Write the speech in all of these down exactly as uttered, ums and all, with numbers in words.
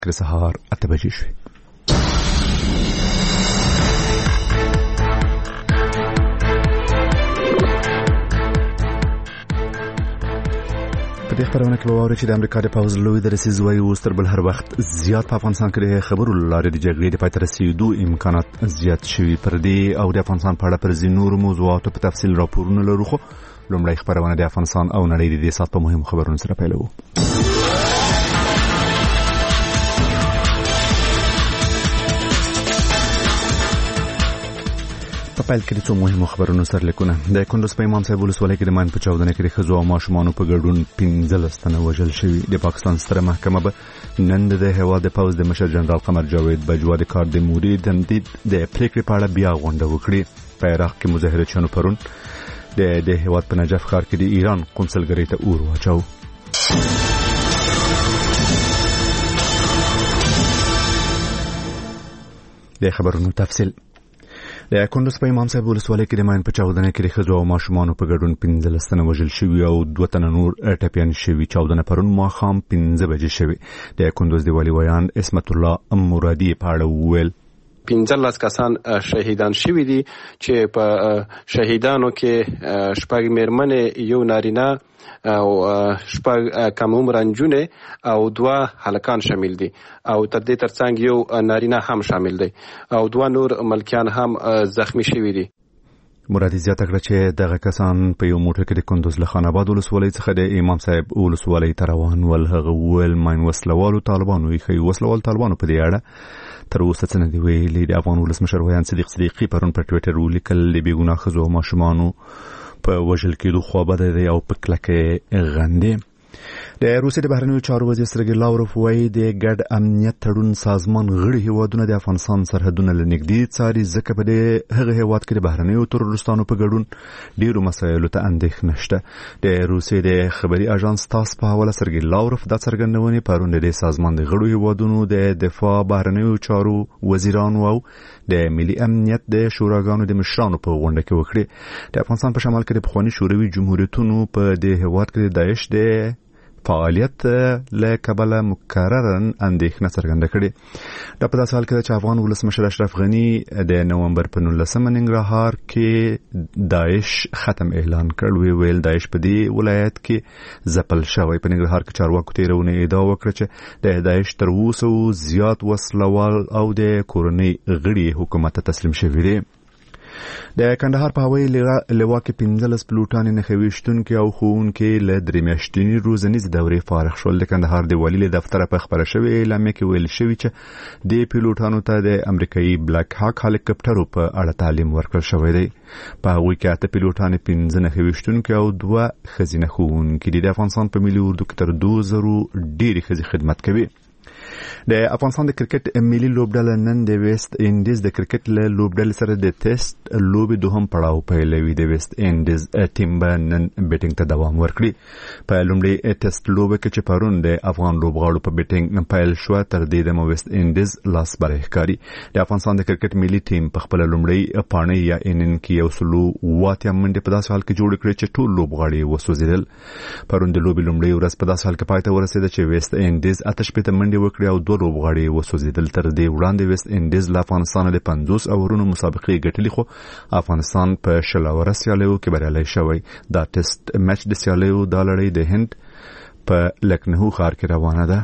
کله سهار اته بجې شوې. په دې خبرونه کې وواورئ چې د امریکا د پوځ لوی درسي ځوايي اوس تر بل هر وخت زیات په افغانستان کې د خبرو له لارې د جګړې د پای ته رسېدو امکانات زیات شوي. پر دې او د افغانستان په اړه پر ځینو نورو موضوعاتو په تفصیل راپورونه لرو، خو لومړی خبرونه د افغانستان او نړۍ د دې ساعت په مهمو خبرونو سره پیلوو. په پیل کې د څو مهمو خبرونو سرلیکونه. د کندوز په امام صاحب ولسوالۍ کې د ماین په چاودنه کې د ښځو او ماشومانو په ګډون پنځلس تنه وژل شوي. د پاکستان ستره محکمه به نن د هېواد د پوځ د مشر جنرال قمر جاوید بجوا د کار د مودې تمدید د پریکړې په اړه بیا غونډه وکړي. په عراق کې مظاهرچیانو پرون د د هېواد په نجف ښار کې د ایران قونسلګرۍ ته اور واچاوه. د خبرونو تفصیل. د کندوز په امام صاحب ولسوالۍ کې د ماین په چاودنه کې د ښځو او ماشومانو په ګډون پنځلس تنه وژل شوي او دوه تنه نور ټپیان شوي. چاودنه پرون ماښام پنځه بجې شوې. د کندوز د والي ویان عصمت الله مرادي په اړه وویل پنځلس کسان شهیدان شوي دي چې په شهیدانو کې شپږ میرمنې، یو نارینه او شپږ کم عمر نجونې او دوه هلکان شامل دي او تر دې ترڅنګ یو نارینه هم شامل دی او دوه نور ملکیان هم زخمی شوي دي. مرادي زیاته کړه چې دغه کسان په یو موټر کې د کندوز له خان آباد ولسوالۍ څخه د امام صاحب ولسوالۍ ته روان ول. هغه وویل ماین وسلوالو طالبانو یې ښیي. وسلوال طالبانو په دې اړه تر اوسه څه نه دي ویلي. د افغان ولسمشر ویان صدیق صدیقي پرون په ټویټر ولیکل د بې ګناه ښځو او ماشومانو په وژل کېدو خوابده دی او په کلکه غندي. د روسیې د بهرنیو چارو وزیر سرګی لاوروف وایي د ګډ امنیت تړون سازمان غړي هیوادونه د افغانستان سرحدونه له نږدې څاري، ځکه په دې هغه هیواد کې د بهرنیو تروریستانو په ګډون ډیرو مسایلو ته اندېښنه شته. د روسیې د خبري اژانس تاس په حواله سرګی لاوروف دا څرګندونې پرون د سازمان د غړو هیوادونو د دفاع، بهرنیو چارو وزیرانو او د ملي امنیت د شوراګانو د مشرانو په غونډه کې وکړي. د افغانستان په شمال کې د پخواني شوروي جمهوریتونو په دې هیواد کې د داعش د فعالیت له کبله مکررا اندېښنه څرګنده کړې. دا په داسې حال کې چې افغان ولسمشر اشرف غني د نومبر په نولسمه ننګرهار کې داعش ختم اعلان کړ. وی ویل داعش په دې ولایت کې ځپل شوی. په ننګرهار کې چارواکو تیرونه ادعا وکړه چې د داعش تر اوسه زیات وسلوال او د کورنۍ غړي حکومت ته تسلیم شوي دي. د کندهار په هوایي لوا کې پنځلس پلوټانې نښې ویشتونکي او ښوونکي له درې میاشتنۍ روزنیزې دورې فارغ شول. د کندهار د والي له دفتره په خبره شوې اعلامیه کې ویل شوي چې د پیلوټانو ته د امریکایي بلاک هاک هلیکاپټرو په اړه تعلیم ورکړل شوی دی. په هغوی کې اته پیلوټانې، پنځه نښې ویشتونکي او دوه ښځینه ښوونکي دي. د افغانستان په ملي اردو کې تر دوه زرو ډېرې ښځې خدمت کوي. د افغانستان د کرکټ ملي لوبډله نن د ویسټ انډیز د کرکټ له لوبډلې سره د ټیسټ لوبې دوهم پړاو پیلوي. د ویسټ انډیز ټیم به نن بیټینګ ته دوام ورکړي. په لومړي ټیسټ لوبه کې چې پرون د افغان لوبغاړو په بیټینګ پیل شو، تر دې د ویسټ انډیز لاس بری ښکاري. د افغانستان د کرکټ ملي ټیم په خپل لومړی پاڼه یا انن کې یو سلو واته منډه په داسې حال کې جوړ کړی چې ټول لوبغاړي وسوځیدل. پرون د لوبې لومړی ورځ په داسې حال کې پای ته ورسېده چې ویسټ انډیز آتش پته منډه وکړي او دوه لوبغاړي وسوځیدل. تر دې وړاندې ویسټ انډیز له افغانستان د پنځوس اورونو مسابقې ګټلې، خو افغانستان په شل اوره سیالیو کې بریالی شوی. دا ټیسټ میچ د سیالیو د لړۍ د هند په لکنهو ښار کې روانه ده.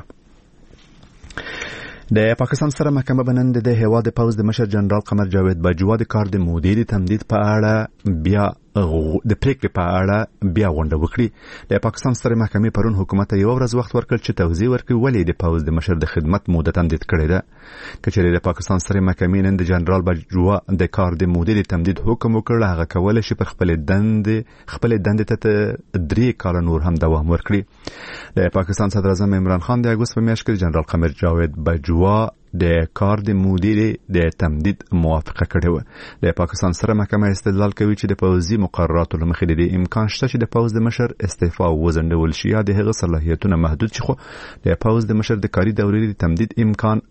د پاکستان سره محکمه بنن د هېواد د پوځ د مشر جنرال قمر جاوید بجوا د کار د مودې د تمدید په اړه بیا د پریکړې په اړه بیا غونډه وکړي. د پاکستان سترې محکمې پرون حکومت ته یو ورځ وخت ورکړ چې توضیح ورکړي ولې د پوځ د مشر د خدمت موده تمدید کړې ده. کچېرې د پاکستان سترې محکمې نن د جنرال بجوا د کار د مودې د تمدید حکم وکړ، هغه کولای شي پر خپل دندې خپل دندې ته درې کاله نور هم دوام ورکړي. د پاکستان صدر اعظم عمران خان د اګوست په میاشت کې جنرال قمر جاوید بجوا د کار د مودې د تمدید موافقه کړې و. د پاکستان سره محکمه استدلال کوي چې د پوځي مقرراتو له مخې د امکان شته چې د پوځ د مشر استعفا وزندول شي یا د هغه صلاحیتونه محدود شي، خو د پوځ د مشر د کاري دورې د تمدید امکان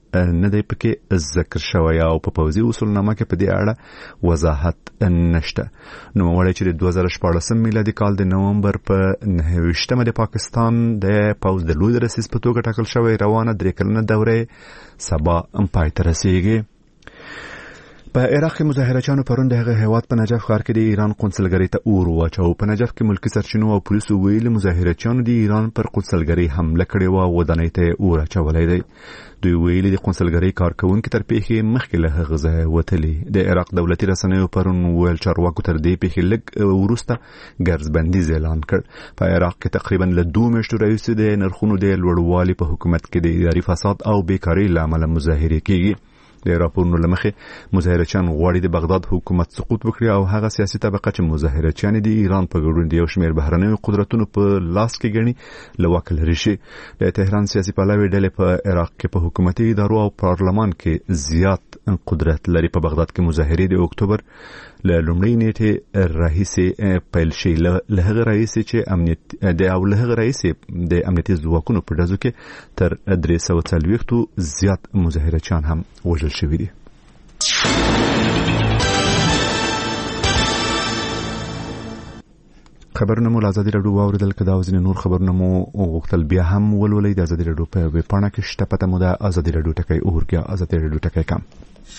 نه دی پکې ذکر شوی او په پوځي اصولنامه کې په دې اړه وضاحت نشته. نو وړي چې د دوه زره شپاړسم میلادي کال د نومبر په نهه ویشتمه د پاکستان د پوځ د لوی رئیس په توګه ټاکل شوی روانه درې کلنه دوره سبا پای ته رسیږي. په عراق کې مظاهرچیانو پرون د هغه هیواد په نجف ښار کې د ایران قونسلګرۍ ته اور واچو. په نجف کې ملکی سرچینو او پولیسو ویلي مظاهرچیانو د ایران پر قونسلګرۍ حمله کړې و او ودانۍ ته اور اچولی دی. دوی ویلي د قونسلګرۍ کارکونکي تر پیښې مخکې له هغه ځایه وتلي. د عراق دولتي رسنیو پرون ویل چارواکو تر دې پیښې لږ وروسته ګرځبندیز اعلان کړ. په عراق کې تقریبا له دوه میاشتو راهیسې د نرخونو د لوړوالي په حکومت کې د اداري فساد او بیکارۍ له امله مظاهرې کیږي. د راپورونو له مخې مظاهرچیان غواړي د بغداد حکومت سقوط وکړي او هغه سیاسي طبقه چې مظاهرچیان د ایران په ګډون د یو شمېر بهرنیو قدرتونو په لاس کې ګڼي له واک لرې شي. د تهران سیاسي پلاوي ډلې په عراق کې په حکومتي ادارو او پارلمان کې زیات قدرت لري. په بغداد کې مظاهرې د اکتوبر له لومړۍ نیټې راهیسې پیل شي. له هغه راهیسې چې امنیت د او له هغه راهیسې د امنیتي ځواکونو په ډزو کې تر درې سوه څلوېښتو زیات مظاهرچیان هم وژل شوي دي. خبرونه مو ازادي راډیو واوریدل. که دا ځینې نور خبرونه مو غوښتل بیا هم ولولئ د ازادي راډیو په ویب پاڼه کې شته. پته مو ده ازادي راډیو ټکی اور کې ازادي راډیو ټکی کم.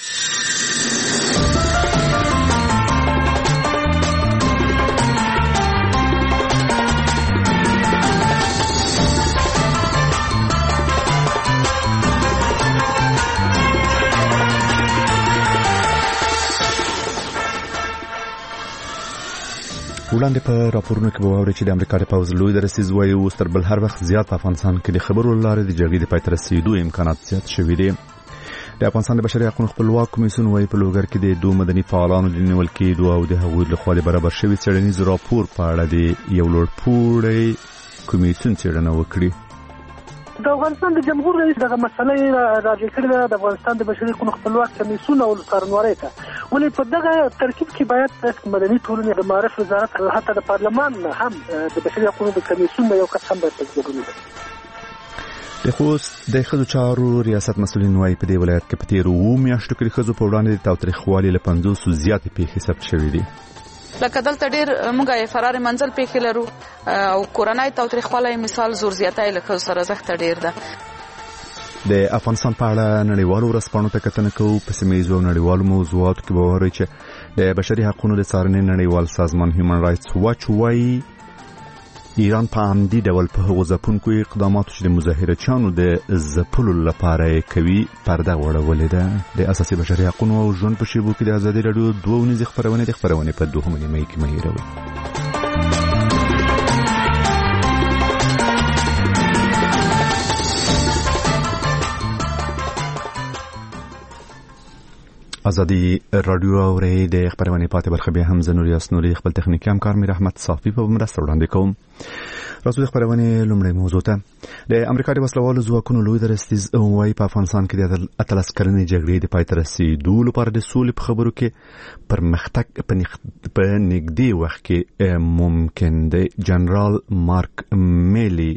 وړاندې په راپورونو کې به واورئ چې د امریکا د پوځ لوی درسیز وایي اوس تر بل هر وخت زیات په افغانستان کې د خبرو له لارې د جګړې د پای ته رسېدو امکانات زیات شوي دي. د افغانستان د بشري حقوقو خپلواک کمیسیون وایي په لوګر کې د دوه مدني فعالانو د نیول کېدو او د هغوی لخوا د برابر شوي څېړنیز راپور په اړه د یو لوړپوړی کمیسیون څېړنه وکړي. د افغانستان د جمهور رئیس دغه مسله راجع کړې ده د افغانستان د بشري حقوقو خپلواک کمیسیون او څارنوالۍ ته. ولې په دغه ترکیب کې باید مدني ټولنې د معارف وزارت حتی د پارلمان هم د بشري حقوقو کمیسیون یو کس هم باید تجربه وکړي. د خوست د ښځو چارو ریاست مسؤلین وایي په دې ولایت کې په تېرو اووه میاشتو کې د ښځو په وړاندې د تاوتریخوالي له پنځوسو زیاتې پیښې ثبت شوې دي. لکه دلته ډېر موږ یې فرار منزل پیښې لرو او کورنۍ تاوتریخوالی مثال زور زیاتی له ښځو سره زښته ډېر ده. د افغانستان په اړه نړیوالو ورځپاڼو ته کتنه کوو. په سیمه ییزو او نړیوالو موضوعاتو کې به واورئ چې د بشري حقوقو د څارنې نړیوال سازمان هیومن رایټس واچ وایي ایران په عمدي ډول په هغو ځپونکو اقداماتو چې د مظاهرچیانو د ځپلو لپاره یې کوي پرده غوړولې ده. د اساسي بشري حقوقو او ژوند په شیبو کې د ازادي راډیو دوه ونیزې خپرونې د خپرونې په دوهمه نیمه کې مه هېروئ. ازادي راډیو اوري د خبرونه پاتې برخه به هم زنوري اسنوري خپل تخنیکی همکار میر احمد صافي په مرسته وړاندې کوم. راځو د خبرونه لومړی موضوع ته. د امریکا د وسلوالو ځواکونو لوی درستیز وايي په افغانستان کې د اتلس کلنې جګړې د پای ته رسیدو لپاره د سولې په خبرو کې پرمختګ په نږدې وخت کې ممکن دی. جنرال مارک میلی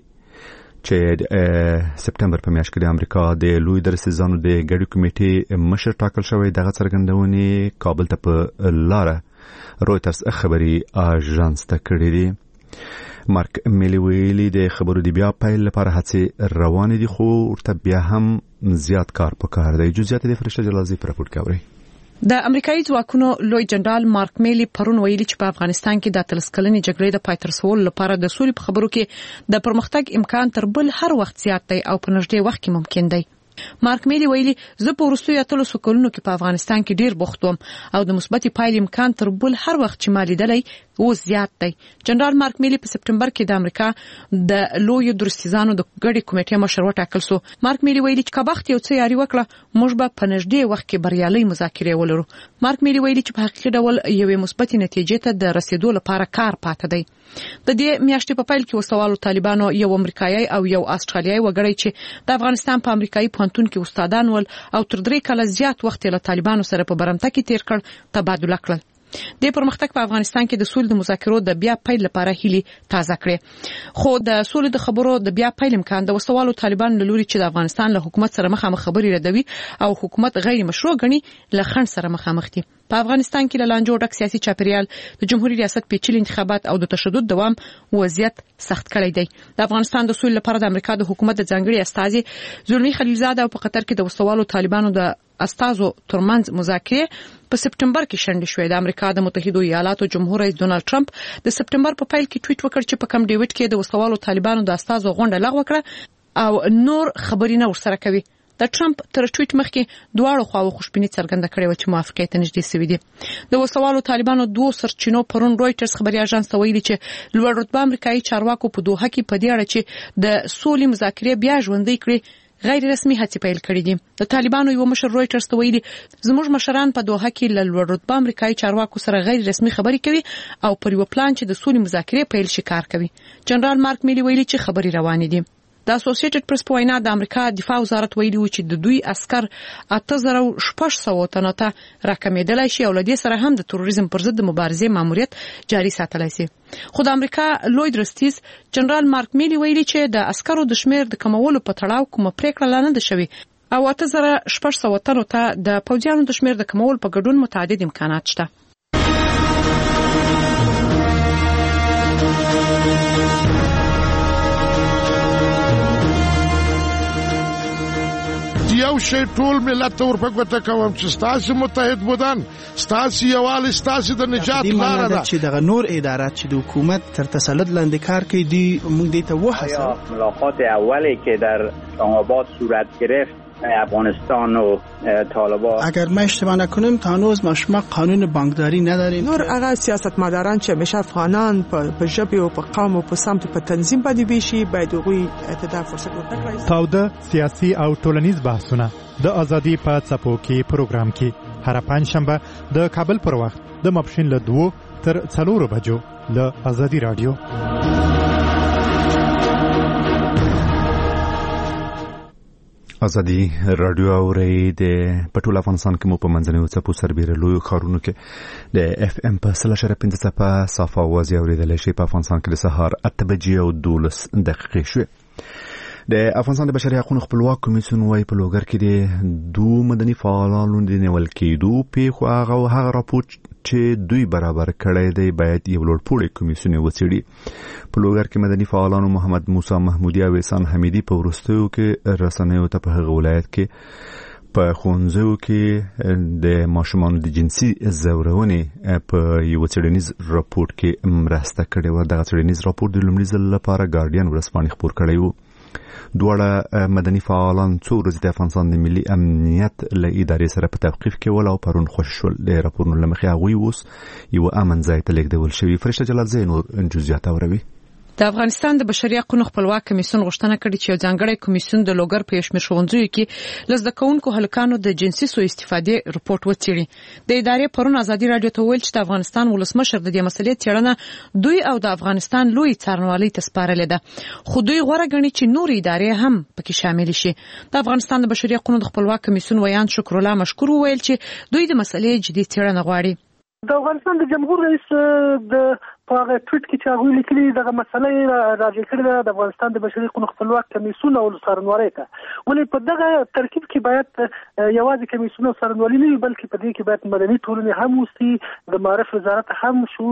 چې سپتمبر په میاشت کې د امریکا د لوی درسیزانو د ګډې کمیټې مشر ټاکل شوی دغه څرګندونې کابل ته په لاره رويټرز خبري اژانس ته کړې دي. مارک میلی ویلي د خبرو دی بیا پیل لپاره هڅې روانې دي خو ورته بیا هم زیات کار پکار دی. جزئیات د فرشته جلازي پر راپور کوي. د امریکایي ځواکونو لوی جنرال مارک میلی پرون ویلي چې په افغانستان کې د اتلس کلنې جګړې د پای ته رسولو لپاره د سولې په خبرو کې د پرمختګ امکان تر بل هر وخت زیات دی او په نږدې وخت کې ممکن دی. مارک میلی ویلي زه په وروستیو اتلسو کلونو کې په افغانستان کې ډیر بوخت وم او د مثبتې پایلې امکان تر بل هر وخت چې ما لیدلی اوس زیات دی. جنرال مارک میلی په سپتمبر کې د امریکا د لوی درستیزانو د ګډې کمیټې مشر وټاکل شو. مارک میلی ویلي چې کبخت یو څه یاري وکړه موږ به په نږدې وخت کې بریالي مذاکرې ولرو. مارک میلی ویلي چې په حقیقي ډول یوې مثبتې نتیجې ته د رسیدو لپاره کار پاتې دی. د دې میاشتې په پیل کې وسوالو طالبانو یو امریکایي او یو استرالیایي وګړی چې د افغانستان په امریکایي پوهنتون کې استادان ول او تر درې کاله زیات وخت له طالبانو سره په برمته کې تیر کړ تبادله کړل. د پرمختګ په افغانستان کې د سولې د مذاکرو د بیا پیل لپاره هیلې تازه کړې، خو د سولې د خبرو د بیا پیل امکان د وسوالو طالبانو لوري چې د افغانستان له حکومت سره مخامخ خبري ردوي او حکومت غیر مشروع ګڼي له خنډ سره مخامخ دي. په افغانستان کې له لانجو ډک سیاسي چاپیریال د جمهوریت ریاست پیچلي انتخابات او د تشدد دوام وضعیت سخت کړی دی. د افغانستان د سولې لپاره د امریکا د حکومت د ځانګړي استازي زلمی خلیلزاده او په قطر کې د وسوالو طالبانو د استازو ترمنځ مذاکرې په سپټمبر کې شنډې شوې. د امریکا د متحده ایالاتو جمهور رئیس ډونالد ټرمپ د سپټمبر په پیل کې ټویټ وکړ چې په کم ډیوډ کې د وسوالو طالبانو د استازو غونډه لغوه کړه او نور خبري نه ورسره کوي. د ټرمپ تر ټویټ مخکې دواړو خواو خوشبیني څرګنده کړې و چې موافقت نږدې شوی دی. د وسوالو طالبانو دوه سرچینو پرون رويټرز خبري اژانس ته ویلي چې لوړ رتبه امریکایي چارواکو په دوحه کې په دې اړه چې د سولې مذاکرې بیا ژوندۍ کړي غیر رسمي هڅې پیل کړې دي. د طالبانو یو مشر رويټرز ته ویلي زموږ مشران په دوحه کې له لوړ رتبه امریکایي چارواکو سره غیر رسمي خبري کوي او پر یو پلان چې د سولې مذاکرې پیل شي کار کوي. جنرال مارک میلی ویلي چې خبري روانې دي. د اسوسییټډ پریس په وینا د امریکا دفاع وزارت ویلي و چې د دوی عسكر اته زره شپږ سوه تنو ته راکمېدلای شي او لدې سره هم د تروریزم پر ضد د مبارزې ماموریت جاري ساتلای شي. خو د امریکا لوی درستیز جنرال مارک میلی ویلي چې د عسکرو د شمیر د کمولو په تړاو کومه پریکړه لانه ده شوی او اته زره شپږ سوه تنو ته د پوځیانو د شمیر د کمولو په ګډون متعدد امکانات شته. یو شی ټول ملت ته ورپکوته کوم چې ستاسو متحد بودن ستاسو یوال ستاسو د نجات لاره ده چې دغه نور ادارات چې د حکومت تر تسلط لاندې کار کوي دی موږ دې ته وحصل. ملاقات اولی که در اسلام‌آباد صورت گرفت افغانستان و طالبان، اگر ما اشتباه نکنم تا هنوز ما شما قانون بانکداری نداریم. نور هغه سیاستمداران چې همیشه افغانان په ژبه او په قوم او په سمت په تنظیم باندې بيشي باید هغوی ته فرصت ورکړي. تاوده سیاسي او ټولنیز بحثونه د ازادي په څپو کې پروګرام کې هر پنځشنبه د کابل پر وخت د ماپښین له دوه تر څلورو بجو له ازادي رادیو. ازادي رادیو اوري د پټول افغانستان کې مو په منځنیو څپو سربېره لوی خارونو کې د اف ام په سل شر پنځه صفه صفه وازي اوریدل شي. په افغانستان کې د سهار اته بجې او دولس دقیقې شوه. د افغانستان د بشري حقوقو خپلواک کمیسیون وايي په لوګر کې د دوه مدني فعالانو د نیول کېدو په خو هغه هغه راپور چې دوی برابر کړی دی باید یو لوړ پوړی کمیسیون وڅېړي. په لوګر کې مدني فعالانو محمد موسی محمودي او احسان حمیدي په ورستیو کې رسنیو ته په هغه ولایت کې په خونځو کې د ماشومان د جنسي زورونې په یو څېړنیز راپور کې مرسته کړې و. دغه څېړنیز راپور د لومړي ځل لپاره ګارډین ورځپاڼې خپور کړی و. دواړه مدني فعالان څو ورځې د افغانستان د ملي امنیت له ادارې سره په توقیف کې ول او پرون خوشی شول. د راپورونو له مخې هغوی اوس یو امن ځای ته لیږدول شوي. فرشته جلال زین نور جزئیات اوروي. د افغانستان د بشري حقوقو خپلواک کمیسیون غوښتنه کړې چې یو ځانګړی کمیسیون د لوګر په شمیر ښوونځیو کې لږ د کوونکو هلکانو د جنسي سوء استفادې رپورت وڅېړي. د ادارې پرون ازادي رادیو ته ویل چې د افغانستان ولسمشر د دې مسلې څېړنه دوی او د افغانستان لوی څارنوالۍ ته سپارلې ده، خو دوی غوړه غني چې نور ادارې هم پکې شامل شي. د افغانستان د بشري حقوقو خپلواک کمیسیون ویان شکر الله مشکور ویل چې دوی د مسلې جدي څېړنه غواړي. د افغانستان د جمهور رئیس د په هغه ټویټ کې چې هغه لیکلي دغه مسله راځي کړی د افغانستان د بشري حقوقو خپلواک کمیسیون او څارنوالۍ ته، ولې په دغه ترکیب کې باید یوازې کمیسیون او څارنوالۍ نه وي بلکې په دې کې باید مدني ټولنې هم وسي، د معرف وزارت هم شو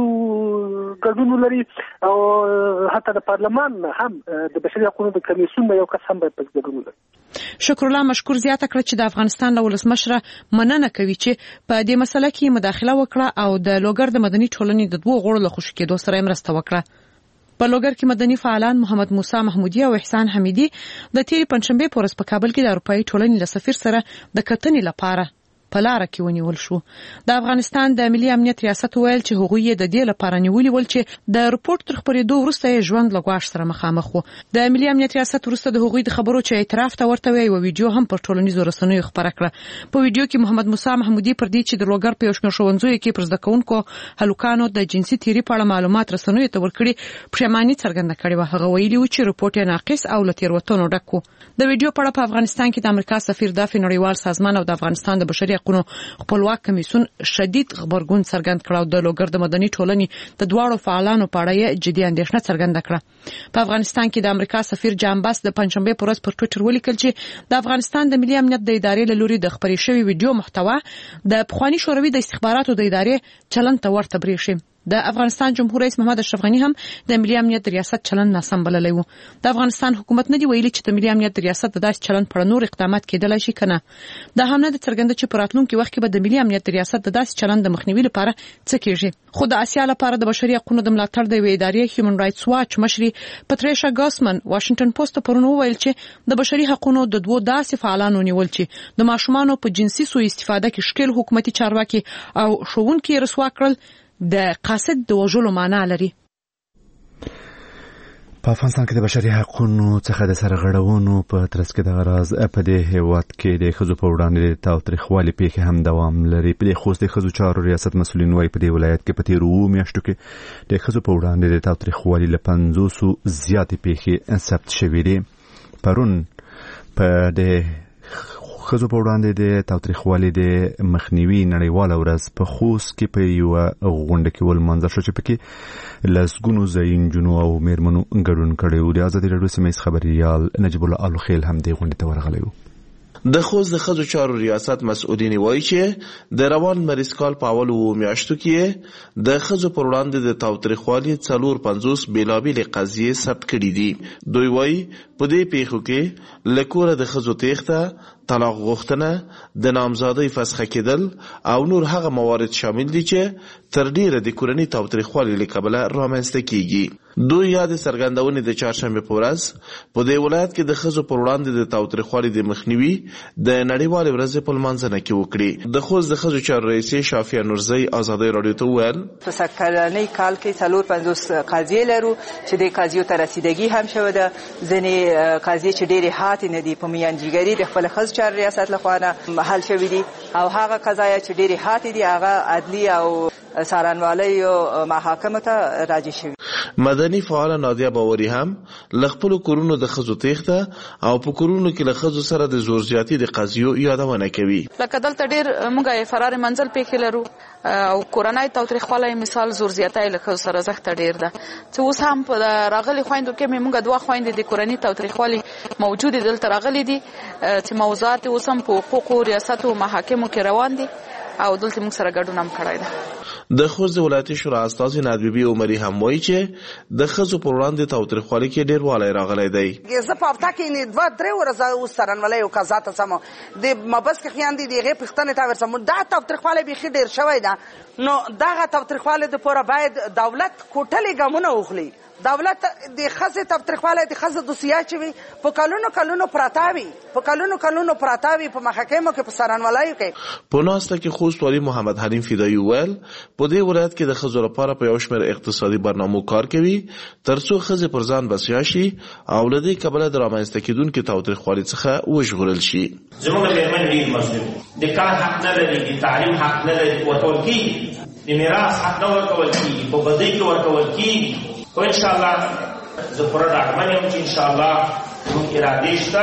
ګډون ولري او حتی د پارلمان هم د بشري حقوقو کمیسیون یو کس هم باید ګډون ولري. شکر الله مشکور زیاته کړ چې د افغانستان له ولسمشره مننه کوي چې په دې مسله کې مداخله وکړه او د لوګر د مدني ټولنې د دوه غړو له خوشی کېدو سره مرسته وکړه. په لوګر کې مدني فعالان محمد موسی محمودي او احسان حمیدي د تیرې پنځشنبه په ورځ په کابل کې د اروپאי ټولنې له سفیر سره د کتنې لپاره په لار کې ونیول شو. د افغانستان د ملي امنیت ریاست ویل چې هغوی د دې لپاره نیولې ول چې د رپورت تر خبرېدو وروسته یې ژوند له ګواښ سره مخامخ وو. د ملي امنیت ریاست وروسته د هغوی د خبرو چې اعتراف ته ورته وی او ویډیو هم پر ټولنیزو رسنیو خبره کړه. په ویډیو کې محمد موسی محمودي پر دې چې د لوګر په شمیر ښوونځیو کې پر زده کوونکو هلکانو د جنسي تیری په اړه معلومات رسنیو ته ورکړي پښیماني څرګنده کړې و. هغه ویلي و چې رپورت یې ناقص او له تېروتنو ډک و. د ویډیو په اړه په افغانستان کې د امریکا سفیر دافع نړیوال سازمان او د افغانستان د بشري حقوقو خپلواک کمیسیون شدید خبرګون څرګند کړ. د لوګر د مدني ټولنې د دواړو فعالانو په اړه جدي اندېښنه څرګنده کړه. په افغانستان کې د امریکا سفیر جان باس د پنځشنبه پر ورځ پر ټوئیټر ولیکل چې د افغانستان د ملي امنیت د ادارې له لوري د خبري شوی ویډیو محتوا د پخوانی شوروي د استخباراتو د ادارې چلند ته ورته بریښي. د افغانستان جمهور رئیس محمد اشرف غنی هم د ملي امنیت ریاست چلند ناسم بللی و. د افغانستان حکومت نه دی ویلي چې د ملي امنیت ریاست د داس چلند پر نور اقدامات کېدلای شي کنه. د همنه د څرګنده چې پراتلونکو وخت کې به د ملي امنیت ریاست د داس چلند د مخنیوي لپاره څه کیږي. خو د اسیا لپاره د بشري حقوقو د ملاتړ د ادارې هیومن رائټس واچ مشري پټریشا ګاسمن واشنگټن پوسټ پرونه ویل چې د بشري حقوقو د دوه داسې فعالانو نیول چې د ماشومانو په جنسي سوء استفاده کې شکل حکومتي چارواکي او شوونکي رسوا کړل د قاصد د وژلو معنا لري. په افغانستان کې د بشري حقوقو څخه د سرغړونو په ترڅ کې د غراز په دې هیواد کې د ښځو په وړاندې د تاوتریخوالي پیښې هم دوام لري. په دې خوست د ښځو چارو ریاست مسؤلین وايي په دې ولایت کې په تیرو میاشتو کې د ښځو په وړاندې د تاوتریخوالي له پنځوسو زیاتې پیښې ثبت شوې دي. پرون په د ښځو په وړاندې د تاوتریخوالي د مخنیوي نړیواله ورځ په خوست کې په یوه غونډه کې ولمانځل شو چې پکې لسګونو ځايي نجونو او میرمنو ګډون کړی و. د ازادي راډیو سیمه ییز خبریال نجیب الله الخیل هم دې غونډې ته ورغلی و. د خوست د ښځو چارو ریاست مسؤلین وایي چې د روان مریض کال په اولو میاشتو کې د ښځو پر وړاندې د تاوتریخوالي څلور پنځوس بېلابېلې قضیې ثبت کړي دي. دوی وایي په دې پیښو کې له کوره د ښځو تېښته، طلاق غوښتنه، د نامزادۍ فسخه کېدل او نور هغه موارد شامل دي چې تر ډیره د کورنۍ تاوتریخوالي له کبله رامنځته کیږي. دوی یاد څرګندونې د چهارشنبې په ورځ په دې ولایت کې د ښځو پر وړاندې د تاوتریخوالي د مخنیوي د نړیوالې ورځې په لمانځنه کې وکړي. د خوست د ښځو چارو رئیسې شافیه نورزۍ ازادۍ راډیو ته وویل په سږکلنۍ کال کې څلور پنځوس قضیې لرو چې د قضیو ته رسیدګي هم شوې ده. ځینې قضیې چې ډېرې حاتې نه دي په میانجیګري د خپل ښځو چارو ریاست لخوا نه حل شوې دي او هغه قضایا چې ډېرې حاتې دي هغه عدلي او څارنوالۍ او محاکمو ته راجع شوي. مدني فعاله نادیه باوري هم له خپلو کورونو د ښځو تېښته او په کورونو کې له ښځو سره د زور زیاتي د قضیو یادونه کوي. لکه دلته ډېر موږ فرار منزل پیښې لرو او کورنۍ تاوتریخوالی مثال زور زیاتی له ښځو سره زښته ډېر ده چې اوس هم په راغلي خویندو کې مې موږ دوه خویندې د کورنۍ تاوتریخوالي موجودې دلته راغلي دي چې موضوعات اوس هم په حقوقو ریاستو محاکمو کې روان دي او دلته موږ سره ګډون هم کړی ده. د خوست د ولایتي شورا استازي نادبي عمري هم وایي چې د ښځو پر وړاندې تاوتریخوالي کې ډېروالی راغلی دی. زه په هفته کې دوه درې ورځې اوس څارنوالۍ او قضا ته ځم د مبس کې خویندې د هغې پوښتنې ته ورځم. دا تاوتریخوالی بیخي ډېر شوی ده. نو دغه تاوتریخوالي دپاره باید دولت کوټلې ګامونه واخلي. دولت د ښځې تاوتریخوالی د ښځو دوسیه چې وي په کلونو کلونو پراته وي په کلونو کلونو پراته وي په محاکمو کې په څارنوالۍ کې. په ناسته کې خوست والي محمد حلیم فدایي وویل په دې ولایت کې د ښځو لپاره په یو شمېر اقتصادي برنامو کار کوي تر څو ښځې پر ځان بسیا شي او له دې کبله د رامنځته کېدونکي تاوتریخوالي څخه وژغورل شي. زموږ مېرمنې ډېر مظلوم د کار حق نه لري، د تعلیم حق نه لري، ورکول کېږي، د میراث حق نه ورکول کېږي، په بدۍ کې ورکول کېږي. خو انشاءالله زه پوره ډاډمن یم چې انشاءالله زموږ ارادې شته.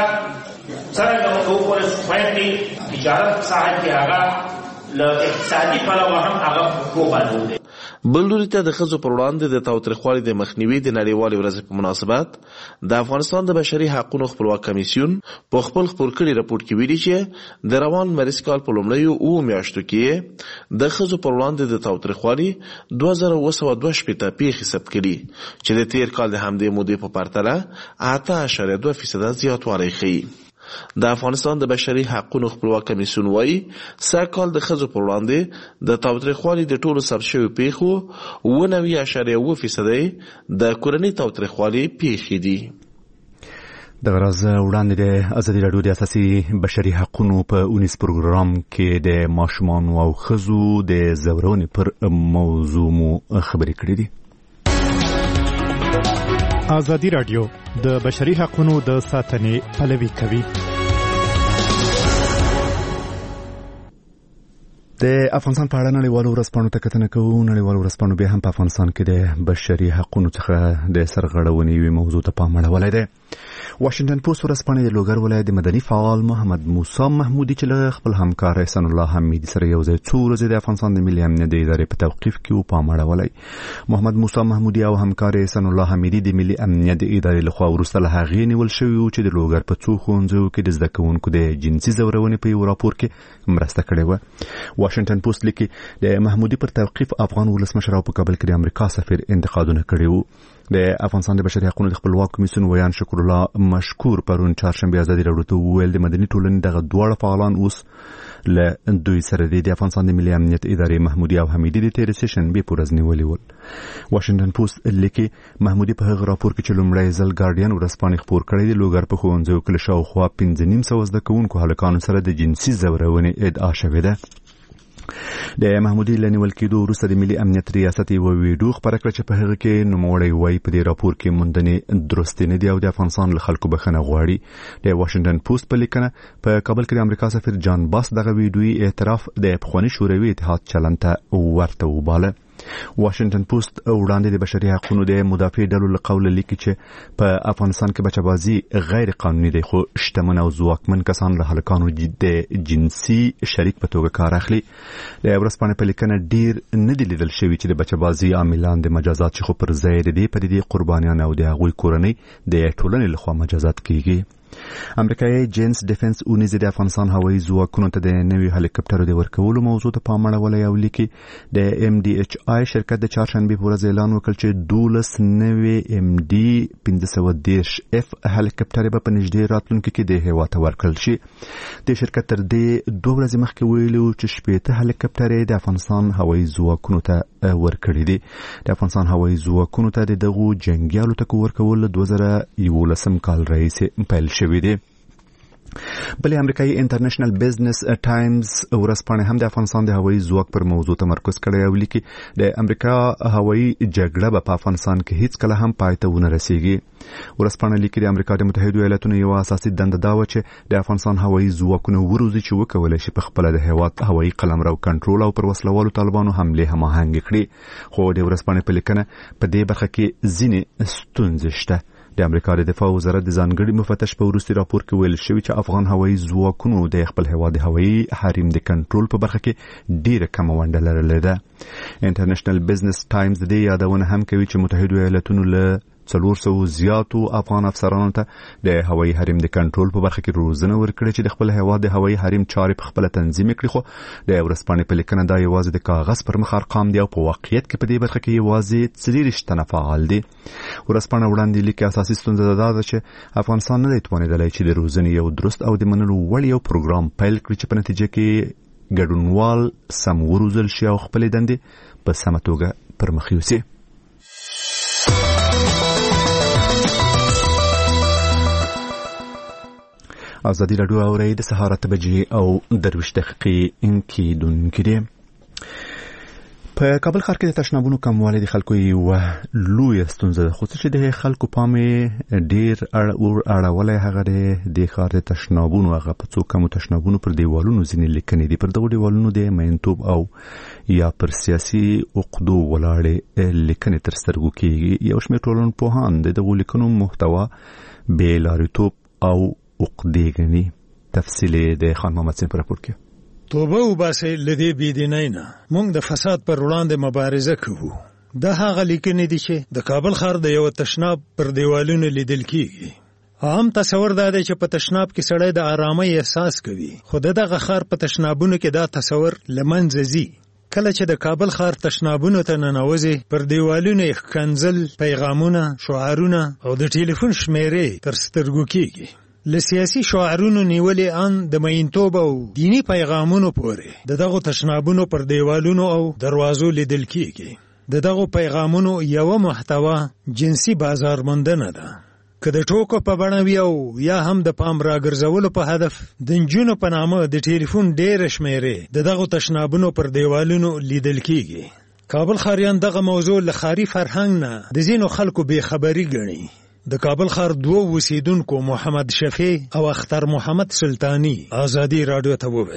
څرنګه موږ وګورو خویندې تجارت په ساحه کې هغه له اقتصادي پلوه هم هغه پښو باندې دی. بل لوري ته د ښځو پر وړاندې د تاوتریخوالي د مخنیوي د نړیوالې ورځې په مناسبت د افغانستان د بشري حقوقو خپلواک کمیسیون په خپل خپور کړي راپور کې ویلي چې د روان مریض کال په لومړیو اوو میاشتو کې د ښځو پر وړاندې د تاوتریخوالي دوه زره اوه سوه دوه شپېته پیښې ثبت کړي چې د تېر کال د همدې مودې په پرتله اته اعشاریه دوه فیصده زیاتوالی ښیي. د افغانستان د بشري حقوقو خپلواک کمیسیون وايي سږ کال د ښځو پر وړاندې د تاوتریخوالي د ټولو ثبت شویو پیښو اوه نوي اعشاریه اوه فیصدۍ د کورنۍ تاوتریخوالي پیښې دي. د غراز وړاندې د ازادي راډیو د اساسي بشري حقوقو په اونیس پروګرام کې د ماشومانو او ښځو د زورونې پر موضوع مو خبرې کړې دي. ازادي راډیو د بشري حقوقو د ساتنې پلوي کوي. د افغانستان په اړه نړیوالو ورځپاڼو ته کتنه کوو. نړیوالو ورځپاڼو بیا هم په افغانستان کې د بشري حقوقو څخه د سرغړونې یوې موضوع ته پام اړولی دی. واشنگټن پوسټ ورځپاڼه د لوګر ولایت د مدني فعال محمد موسی محمودي چې له خپل همکار احسان الله حمیدي سره یو ځای څو ورځې د افغانستان د ملي امنیت د ادارې په توقیف کې پام اړولی. محمد موسی محمودي او همکار احسان الله حمیدي د ملي امنیت د ادارې لخوا وروسته له هغې نیول شوي وو چې د لوګر په څو ښوونځیو کې د زده کوونکو د جنسي ځورونې په یو راپور کې مرسته کړې وه. واشنگټن پوسټ لیکي د محمودي پر توقیف افغان ولسمشر په کابل کې د امریکا سفیر انتقادونه کړي وو. د افغانستان د بشري حقوقو د خپلواک کمیسیون ویان شکر الله مشکور پرون چهارشنبه ازادي راډیو ته وویل د مدني ټولنې دغه دواړه فعالان اوس له دوی سره د افغانستان د ملي امنیت ادارې محمودي او حمیدي د تیر سیشن به پورز نیولې ول. واشنگټن پوسټ لیکي محمودي په هغه راپور کې چې لومړی ځل ګارډین ورځپاڼې خپور کړی د لوګر په ښوونځیو کې له شاوخوا پنځه نیم سوه زده کوونکو هلکانو سره د جنسي ځورونې ادعا شوې ده. د محمودي له نیول کېدو وروسته د ملي امنیت ریاست یوه ویډیو خپره کړه چې په هغه کې نوموړی وایي په دې راپور کې موندنې درستې نه دي او د افغانستان له خلکو بخښنه غواړي. د واشنګټن پوسټ په لیکنه په کابل کې د امریکا سفیر جان باس دغه ویډیویي اعتراف د پخواني شوروي اتحاد چلند ته ورته وباله. واشنگټن پوسټ وړاندې د بشري حقوقو د مدافع ډلو له قوله لیکي چې په افغانستان کې بچه‌بازي غیر قانوني دی خو شتمن او ځواکمن کسان له هلکانو د جنسي شریک په توګه کار اخلي. د ورځپاڼې په لیکنه ډیر نه دي لیدل شوي چې د بچه‌بازي عاملان د مجازات شخو پر ځای د دې پدیدې قربانیان او د هغوی کورنۍ د ټولنې لخوا مجازات کیږي. امریکایي جینس ډیفنس اونیز د افغانستان هوایي ځواکونو ته د نوي هلیکاپټرو د ورکولو موضوع ته پام اړولی او لیکي د ایم ډي ایچ آی شرکت د چهارشنبې په ورځ اعلان وکړ چې دولس نوي ایم ډي پنځه سوه دېرش اف هلیکاپټرې به په نږدې راتلونکي کې د هیواد ته ورکړل شي. د شرکت تر دې دوه ورځې مخکې ویلي وو چې شپېته هلیکاپټرې د افغانستان هوایي ځواکونو ته ورکړي دي. د افغانستان هوایي ځواکونو ته د دغو جنګي الوتکو ورکول له دوه زره یولسم کال راهیسې پیل شوي دي. بلې امریکایي انټرنیشنل بزنس ټایمز ورځپاڼې هم د افغانستان د هوایي ځواک پر موضوع تمرکز کړی او لیکي د امریکا هوایي جګړه به په افغانستان کې هیڅ کله هم پای ته ونه رسیږي. ورځپاڼه لیکي د امریکا د متحدو ایالاتونو یوه اساسي دنده دا وه چې د افغانستان هوایي ځواکونه وروزي چې وکولی شي په خپله د هیواد هوایي قلمرو کنټرول او پر وسلوالو طالبانو حملې هماهنګې کړي. خو د ورځپاڼې په لیکنه په دې برخه کې ځینې ستونزې شته. د امریکا د دفاع وزارت د ځانګړي مفتش په وروستي راپور کې ویل شوی چې افغان هوایي ځواکونو د خپل هیواد د هوایي حریم د کنټرول په برخه کې ډیره کمه ونډه لرلې ده. انټرنیشنل بزنس ټایمز د دې یادونه هم کوي چې متحدو ایالاتونو له څلور سوه زیاتو افغان افسرانو ته د هوایي حریم د کنټرول په برخه کې روزنه ورکړې چې د خپل هیواد د هوایي حریم چارې په خپل تنظیم کړي. خو د ورځپاڼې په لیکنه دا یوازې د کاغذ پر مخ ارقام دي او په واقعیت کې په دې برخه کې یوازې څلېرویشت تنه فعال دي. ورځپاڼه وړاندې لیکي اساسي ستونزه دا ده چې افغانستان نه دی توانېدلی چې د روزنې یو درست او د منلو وړ یو پروګرام پیل کړي چې په نتیجه کې ګډونوال سم وروزل شي او خپلې دندې په سمه توګه پر مخ یوسي. ازادي راډیو اورئ د سهار اته بجې او درویشت دقیقې کېدونکې دي. په کابل ښار کې د تشنابونو کموالی د خلکو یوه لویه ستونزه ده خو څه چې د خلکو پام یې ډېر اړولی هغه د دې ښار د تشنابونو هغه په څو کمو تشنابونو پر دیوالونو ځینې لیکنې دي. پر دغو دیوالونو د مینتوب او یا پر سیاسي عقدو ولاړې لیکنې تر سترګو کېږي. یو شمېر ټولنپوهان د دغو لیکنو محتوا بېلاریتوب او عقدې ګڼي. تفصیل د خان محمد سین په راپور کې. توبه وباسئ له دې بېدینۍ نه. موږ د فساد پر وړاندې مبارزه کوو. دا هغه لیکنې دي چې د کابل ښار د یوه تشناب پر دیوالونو لیدل کېږي. عام تصور دا دی چې په تشناب کې سړی د آرامۍ احساس کوي خو د دغه ښار په تشنابونو کې دا تصور له منځه ځي. کله چې د کابل ښار تشنابونو ته ننوځي پر دیوالونو یې ښکنځل پیغامونه شعارونه او د ټلیفون شمیرې تر سترګو کېږي. له سیاسي شعارونو نیولې ان د مینتوب او دینی پیغامونو پورې د دغو تشنابونو پر دیوالونو او دروازو لیدل کېږي. د دغو پیغامونو یوه محتوا جنسي بازارموندنه ده. که د ټوکو په بڼه وي او یا هم د پام راګرځولو په هدف د نجونو په نامه د ټلیفون ډېرې شمیرې د دغو تشنابونو پر دیوالونو لیدل کېږي. کابل ښاریان دغه موضوع له ښاري فرهنګ نه د ځینو خلکو بېخبري ګڼي. د کابل ښار دوه اوسیدونکو محمد شفیع او اختر محمد سلطانی ازادي راډیو ته وویل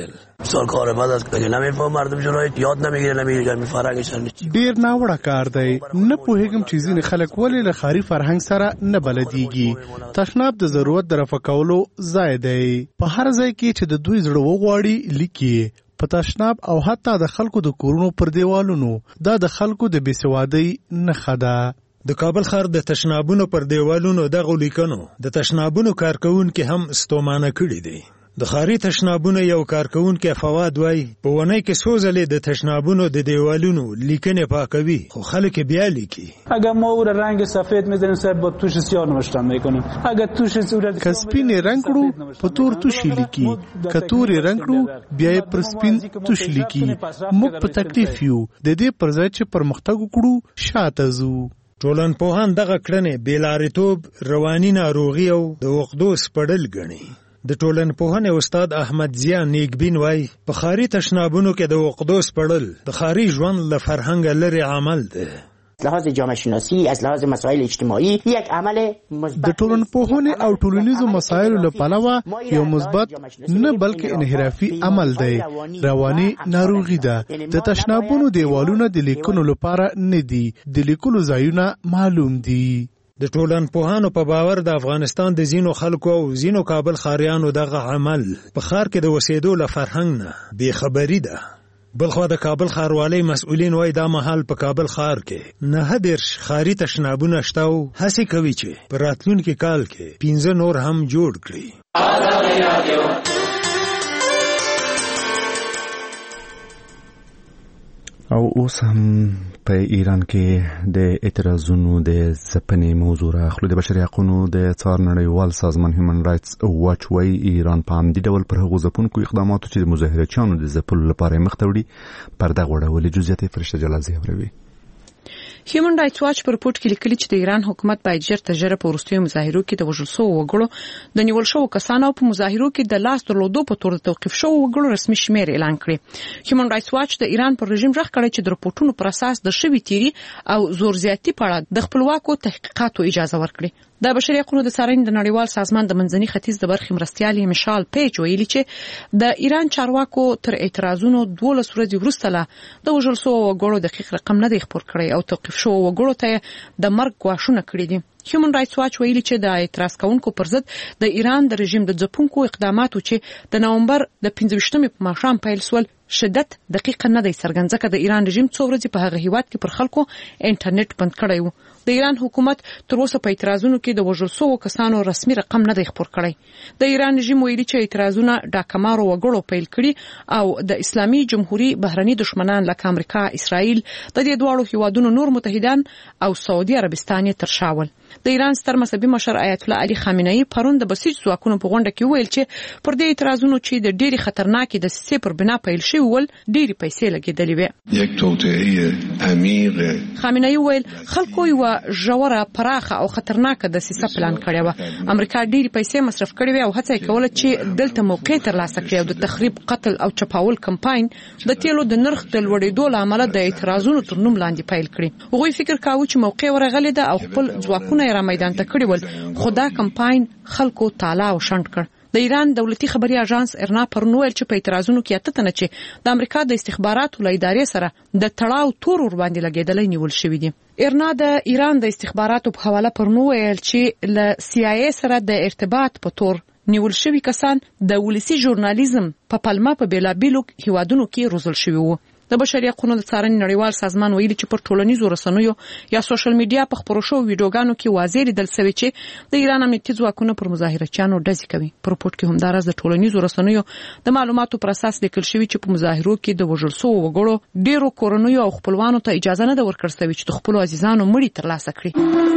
سال کار بعد از اگه نمیفهم مردم شرایط یاد نمیگیره نمیگیره می فرهنگش هم ډیر ناوړه کار دی. نه پوهیږم چې ځینې خلک ولې له ښاري فرهنګ سره نه بلديږي. تشناب د ضرورت د رفع کولو ځای دی. په هر ځای کې چې د دوی زړه وغواړي لیکي. په تشناب او حتی د خلکو د کورونو پر دیوالونو دا د خلکو د بیسوادۍ نښه ده. د کابل ښار د تشنابونو پر دیوالونو دغه لیکنو د تشنابونو کارکونکو هم ستومانه کړي دي. د ښاري تشنابونو یو کارکونکو فواد وای په ونې کې څو ځلې د تشنابونو د دیوالونو لیکنه پاکوي خو خلک بیا لیکي. اگر ما او رنگ سفید می‌زنیم سر با توش سیاه نوشتن می‌کنیم. اگر توش صورت کسپین رنگ کړو په تور توش لیکي. کتور رنگ کړو بیا پر سپین توش لیکي. موږ په تکلیف یو د دې پر ځای چې پرمختګ وکړو شاته ځو. ټولنپوهان دغه کړنې بېلارېتوب رواني ناروغي او د عقدو سپړل ګڼي. د ټولنپوهنې استاد احمد ضیا نیکبین وای په ښاري تشنابونو کې د عقدو سپړل د ښاري ژوند له فرهنګ لرې عمل دی. لحاظ جامعه شناسی از لحاظ مسائل اجتماعی یک عمل مثبت د ټولنپوهنې او ټولنیزو مسایلو لپاره یو مثبت نه بلکې انحرافي عمل دی. رواني ناروغي ده. د تشنابونو دیوالونه د لیکونو لپاره نه دي. د لیکلو ځایونه معلوم دي. د ټولنپوهانو په باور د افغانستان د ځینو خلکو او ځینو کابل ښاریانو دغه عمل په ښار کې د اوسېدو له فرهنګ نه بې خبري ده. بلخوا د کابل ښاروالۍ مسؤلین وایي دا مهال په کابل ښار کې نهه دېرش ښاري تشنابونه شته او هڅې کوي چې په راتلونکي کال کې پنځه نور هم جوړ کړي. او اوس هم په ایران کې د اعتراضونو د ځپنې موضوع راخلو. د بشري حقوقو د څار نړیوال سازمان هیومن رائټس واچ وایي ایران په همدې ډول پر هغو ځپونکو اقداماتو چې د مظاهرچیانو د ځپلو لپاره مخ ته وړي پرده غوړولې. جزئیات یې فرشته جلال زیوروي. هیومن رائټس واچ پر رپورټ کې لیکلي چې د ایران حکومت باید ژر تر ژره په وروستیو مظاهرو کې د وژل شوو وګړو د نیول شوو کسانو په مظاهرو کې د لاس درلودو په تور د توقیف شوو وګړو رسمي شمیر اعلان کړي. هیومن رائټس واچ د ایران پر رژیم راغ کړی چې د رپورټونو پر اساس د شوی تیری او زور زیاتی په اړه د خپلواکو تحقیقاتو اجازه ورکړي. د بشري حقوقو د څارنې د نړیوال سازمان د منځني ختیځ د برخې مرستیال مشال پیج ویلي چې د ایران چارواکو تر اعتراضونو دولس ورځې وروسته لا د وژل شوو وګړو دقیق رقم نه دی خبر کړی او توقیف شوو وګړو ته د مرګ ګواښونه کړي دي. هیومن رائټس واچ ویلي چې د اعتراض کوونکو پر ضد د ایران د رژیم د ځپونکو اقداماتو چې د نومبر د پنځه ویشتمې په ماښام پیل سول شدت دقیق نه دی څرګند ځکه د ایران رژیم څو ورځې په هغه هیواد کې پر خلکو انټرنیټ بند کړی و. د ایران حکومت تر اوسه په اعتراضونو کې د وژل شوو کسانو رسمي رقم نه دی خبر کړی. د ایران رژیم ویلي چې اعتراضونه ډاکمارو وګړو پیل کړي او د اسلامي جمهوریت بهرني دشمنان لکه امریکا، اسرائیل، د دې دواړو هیوادونو نور متحدان او سعودي عربستان تر شاول. د ایران ستر مذهبي مشر آیت الله علي خامنه‌ای پرون د بسیج ځواکونو په غونډه کې ویل چې پر دې اعتراضونو چې د ډېری خطرناکې د سیسې پر بنا پیل شوی ول ډېری پیسې لګېدلې وې. یک توطئه عمیق خامنه‌ای ویل خلکو یو ژوره پراخه او خطرناکه د سیسه پلان کړی و. امریکا ډېری پیسې مصرف کړې وې او هڅه یې کوله چې دلته موقع ترلاسه کړي او د تخریب، قتل او چپاول کمپاین د تیلو د نرخ د لوړېدو له امله د اعتراضونو تر نوم لاندې پیل کړي. هغوی فکر کاوه چې موقع ورغلې ده او خپل ځواکونه را میدان ته کړی ول خو دا کمپاین خلکو تالا او شنډ کړ. د ایران دولتي خبري اژانس ارنا پرون ویل چې په اعتراضونو کې اته تنه چې د امریکا د استخباراتو له ادارې سره د تړاو تور ور باندې لګیدل نیول شوی دي. ارنا د ایران د استخباراتو په حواله پرون ویل چې له سی آی ای سره د ارتباط په تور نیول شوی کسان د ولسی ژورنالیزم په پلمه په بیلابیلو هیوادونو کې روزل شوی وو. د بشري حقوقو د څارنې نړیوال سازمان ویلي چې پر ټولنیزو رسنیو یا سوشل میډیا په خبرو شو ویډیوګانو کې واضح لیدل شوی چې د ایران امنیتي ځواکونه پر مظاهرچیانو ډزې کوي. په رپورټ کې همدارس د ټولنیزو رسنیو د معلوماتو پر اساس لیکل شوی چې په مظاهرو کې د وژل شوو وګړو ډیرو کورنیو او خپلوانو ته اجازه نه ده ورکړل شوې چې د خپلو عزیزانو مړي ترلاسه کړي.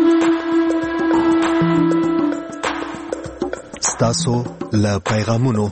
ستاسو له پیغامونو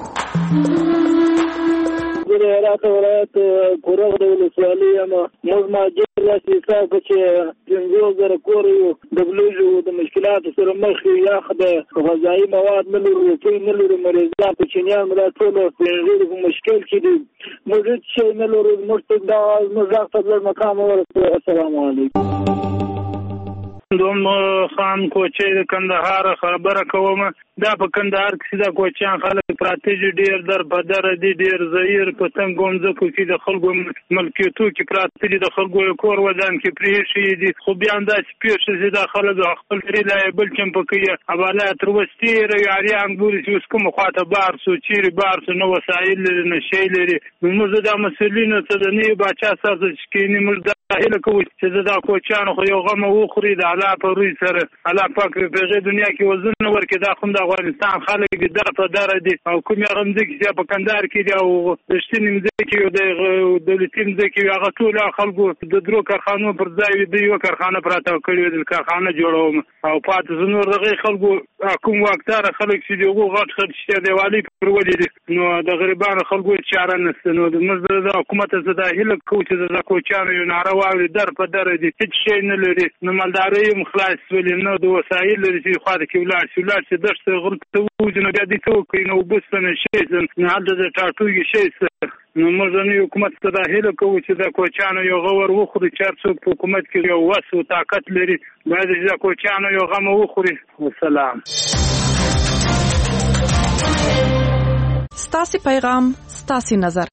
د هرات ولایت کورغ د ولسوالۍ یم. موږ مهاجر راسي حساب چې پنځه زره کور یو د بلوژو د مشکلاتو سره مخ یو. یا د غذایي مواد نه لرو، روپۍ نه لرو، مریضان کوچنیان ملا ټول پنځه په مشکل کې دي. موږ چې نه لرو موږ ته دا موږ راځو مقام ورته. السلام علیکم. دوم خان کوچي د کندهار خبره کوم دا په کندهار کې دا کوچیان خلک پراته ډیر در بدر دي ډیر زهیر په څنګه ګمځکو کې د خلکو ملکیتو کې پراته دي د خلکو کور ودان کې پریشي دي خو بیا انداز پیښه د خلک خپل لري لایبل چم پکې حواله تر وستي ریاري انګوري چې کوم خواته بار سو چیرې بار سو نو وسایل لري نشي لري موږ د مسولینو ته د نه بچا سره چې نه موږ هله کوي چې دا کوچیان خو یو غم وخوري د الله په روي سره الله پاک په دنیا کې وزن ورکړي دا خو د افغانستان خلک د په دره دي او کوم یو رمز کې په کندهار کې دی او رښتینی مځکې د دولتي مځکې هغه ټول خلکو د درو کارخانو پر ځای د یو کارخانه پراته کړی د کارخانه جوړوم او پات زنور دغه خلکو کوم وختاره خلک چې دغه غټ خرج شته دیوالي پر ولې نو د غریبانو خلکو چاره نشته نو د مزد د حکومت څخه د هله کوچ د کوچانو یو ناروا در په در دي هیڅ شي نه لري نو مالداري مخلاص ولې نو د وسایل لري چې خو د کولار سولار چې دشت غلط وځي نو بیا دي څو کینو بس نه شي نه حد د ټاټوي شي نو موږ حکومت ته د هله کوو چې د کوچانو یو غور وخوري چې څوک په حکومت کې یو وس او طاقت لري باید د کوچانو یو غم وخوري والسلام ستاسي پیغام ستاسي نظر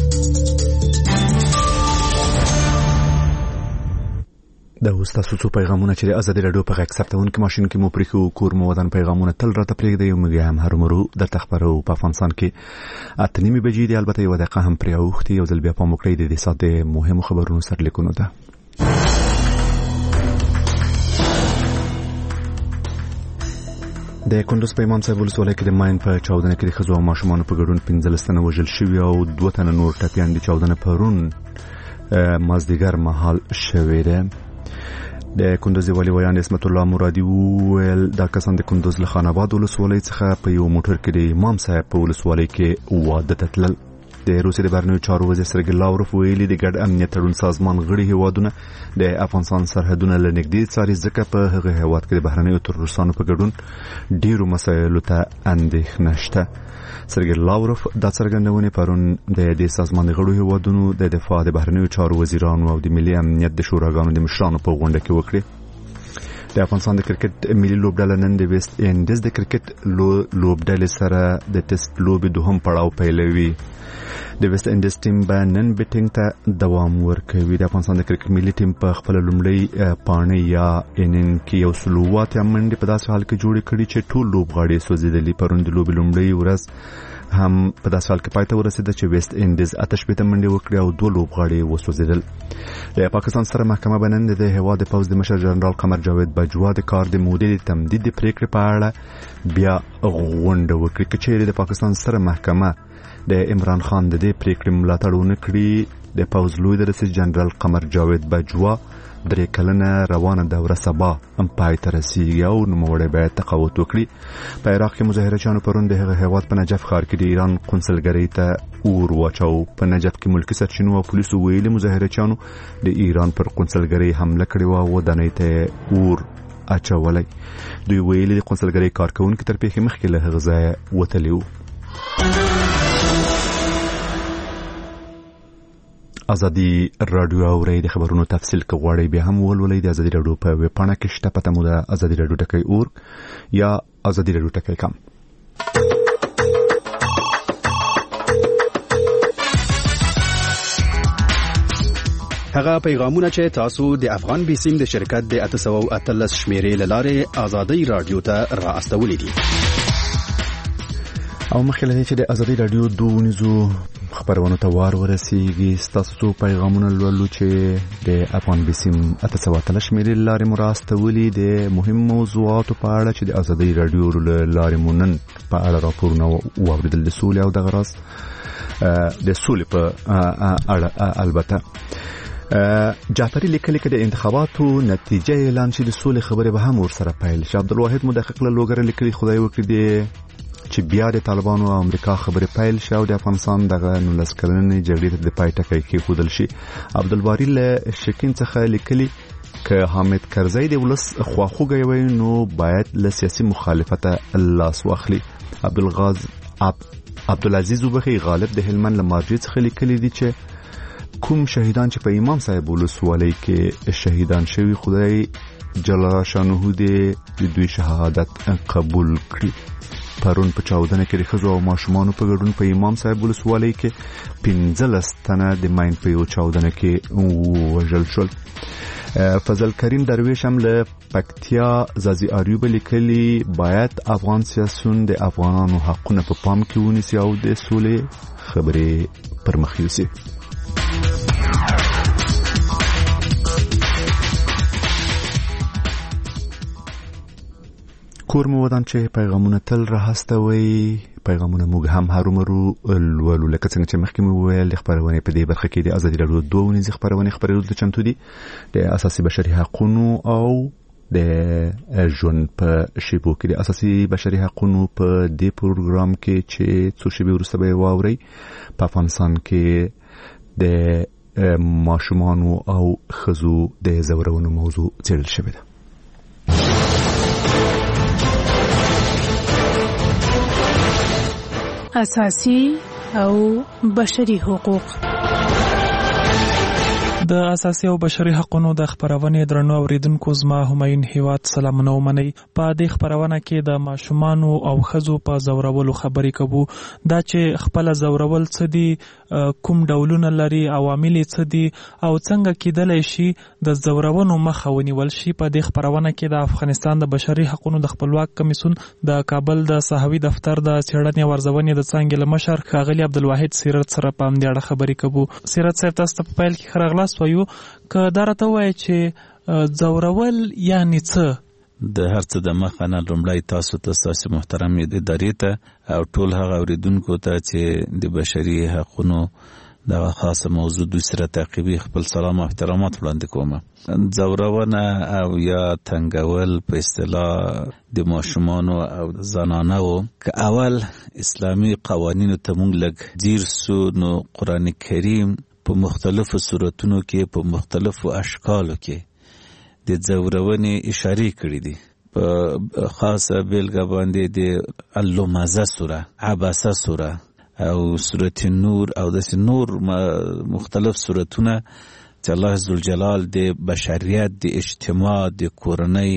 د تاسو څو پیغامونه چې ازادي رادیو په غږ ثبتون کې ماشين کې مو پریکو کور مو ودان پیغامونه تل راته پرېږدي یو موږ هم هر مرو د تخبرو په افغانستان کې اتنیمه بجې دی البته یو دقیقه هم پرې اوختي یو ځل بیا په موکړې د دې ساده مهمو خبرونو سره لیکونو ده د کندوز په امام صاحب ولسوالۍ کې د ماین په چاودنه کې د ښځو او ماشومانو په ګډون پنځلس تنه وژل شوي او دوه تنه نور ټپیان دي چاودنه پرون مازدیګر مهال شوې ده د کندوز والی ویان اسمت الله مرادي ویل دا کسان د کندوز له خان آباد ولسوالۍ څخه په یو موټر کې د امام صاحب په ولسوالۍ کې واده ته تلل د روسي د بهرنیو چارو وزیر سرګي لاوروف ویلي د ګډ امنیت تړون سازمان غړي هیوادونه د افغانستان سرحدونه له نږدې څاري ځکه په هغه هیواد کې د بهرنیو تروریستانو په ګډون ډیرو مسایلو ته اندېښنه شته سرګي لاوروف د څرګندونې پرون د دې سازمان غړو هیوادونو د دفاع د بهرنیو چارو وزیرانو او د ملي امنیت د شوراګانو د مشرانو په غونډه کې وکړه د افغانستان د کرکټ ملي لوبډله نن د ویسټ انډیز د کرکټ لوبډلې سره د ټیسټ لوبې دوهم پړاو پیلوي د ویسټ انډیز ټیم به نن بیټینګ ته دوام ورکوي د افغانستان د کرکټ ملي ټیم په خپل لومړی پاڼه یا انن کې یو سلوات یا منډه په داسې حال کې جوړ کړي چې ټول لوبغاړي سوځیدلي پروند لوبې لومړی ورځ هم په داسې حال کې پاتې ورسېده چې ویسټ انډیز آتش پته منډه وکړي او دوه لوبغاړي وسوځیدل د پاکستان سره محکمه بنند د هوا د پوز د مشر جنرال قمر جاوید بجوا د کار د مودې تمدید د پریکړې په اړه بیا غونډه وکړي چې د پاکستان سره محکمه د عمران خان د دې پریکړې ملاتړ ونکړي د پوز لوی د رئیس جنرال قمر جاوید بجوا درې کلنه روانه دوره سبا هم پای ته رسیږي او نوموړی باید تقاوت وکړي په عراق کې مظاهرچیانو پرون د هغه هیواد په نجف ښار کې د ایران قونسلګرۍ ته اور واچاو په نجف کې ملکي سرچینو او پولیسو ویلي مظاهرچیانو د ایران پر قونسلګرۍ حمله کړې و او ودانۍ ته اور اچولای دوی ویلي د قونسلګرۍ کارکونکو تر پیښې مخکې له هغه ځایه وتلي وو ازادي رادیو اوري د خبرونو تفصیل کوي به هم ولولې د ازادي رادیو په ویب پاڼه کې شته پته مو د ازادي رادیو ټکی اور یا ازادي رادیو ټکی کام هغه پیغامونه چې تاسو د افغان بیسیم د شرکت د اته سوه او اتلس شمیرې لاره ازادي رادیو ته را استولې دي او مخکې لدې چې د ازادي رادیو دونیزو خبرونه ته وار ورسیږي تاسو پیغامونه لولو چې د افغان بیسیم اته سوه اتلس شمیرې لاره مراستولي د مهم موضوعاتو په اړه چې د ازادي رادیو لاره مونن په اړه راپورونه واوریدل د سولې او د غراس د سولې په اړه البته جعفری لیکلی کې د انتخاباتو نتیجه اعلان شي د سولې خبرې به هم ورسره پیل شي عبدالواحد مدقق له لوګر لیکلی خدای وکړي د چې بیا د طالبانو او امریکا خبرې پیل شي او د افغانستان دغه نولس کلنې جګړې ته د پای ټکی کېښودل شي عبدالباري له شکین څخه لیکلي که حامد کرزی د ولس خواخوږی وي نو باید له سیاسي مخالفته لاس واخلي عبدالغاز عبدالعزیز وبخي غالب د هلمند له مارجې څخه لیکلي دي چې کوم شهیدان چې په امام صاحب ولسوالۍ کې شهیدان شوي خدای جل شانه دې د دوی شهادت قبول کړي. پرون په چاودنه کې د ښځو او ماشومانو په ګډون په امام صاحب ولسوالۍ کې پنځلس تنه د ماین په یو چاودنه کې وژل شول. فضل کریم درویش هم له پکتیا زازی آریوب لیکلي باید افغان سیاسون د افغانانو حقونه په پام کې ونیسي او د سولې خبرې پر مخ یوسي. کور مو ودان چې پیغامونه تل راهستوي. پیغامونه موږ هم هرومرو لولو لکه څنګه چې مخکې مو ویل د خبرونه په دې برخه کې د ازادي راډیو دوه ونیزه خبرونه خبرې د چمتو دي د اساسي بشري حقوقو او د ژوند په شیبو کې د اساسي بشري حقوقو په دې پروګرام کې چې څو شیبې وروسته به واوري په افغانستان کې د ماشومانو او ښځو د زورونو موضوع څېړل شوې ده. اساسي او بشري حقوق. د اساسي او بشري حقوقو د خبرونه درنو اوریدونکو زما هماین هیواد سلامونه ومني. په دې خبرونه کې د ماشومان او ښځو په زورولو خبرې کوو. دا چې خپل زورول څه دي، کوم ډولونه لري، عوامل څه دي او څنګه کېدلای شي د زورونو مخه ونیول شي. په دې خبرونه کې د افغانستان د بشري حقوقو د خپلواک کمیسیون د کابل د صحوي دفتر د څېړنې او ارزونې د څانګې له مشر ښاغلي عبدالواحد سیرت سره په همدې اړه خبرې کوو. سیرت صاحب تاسو ته په پیل کې ښه راغلاست وایو که دا راته وایي چې زورول یعنې څه؟ د هر څه د مخه نه لومړی تاسو ته ستاسو محترم ادارې ته او ټول هغه اوریدونکو ته چې د بشري حقوقو دغه خاصه موضوع دوی سره تعقیبي خپل سلام او احترامات وړاندې کوم. زورونه او یا تنګول په اصطلاح د ماشومانو او زنانو که اول اسلامي قوانینو ته مونږ لږ ځیر سو نو قرآن کریم په مختلفو صورتونو کې په مختلفو اشکالو کې د زورونې اشاره کړې دي. په خاصه بیلګه باندې د اللمزه سوره، عبسه سوره او سوره نور او د نور مختلف سورتونه چې الله عزوجلال د بشریت، د اجتماع، د کورنۍ،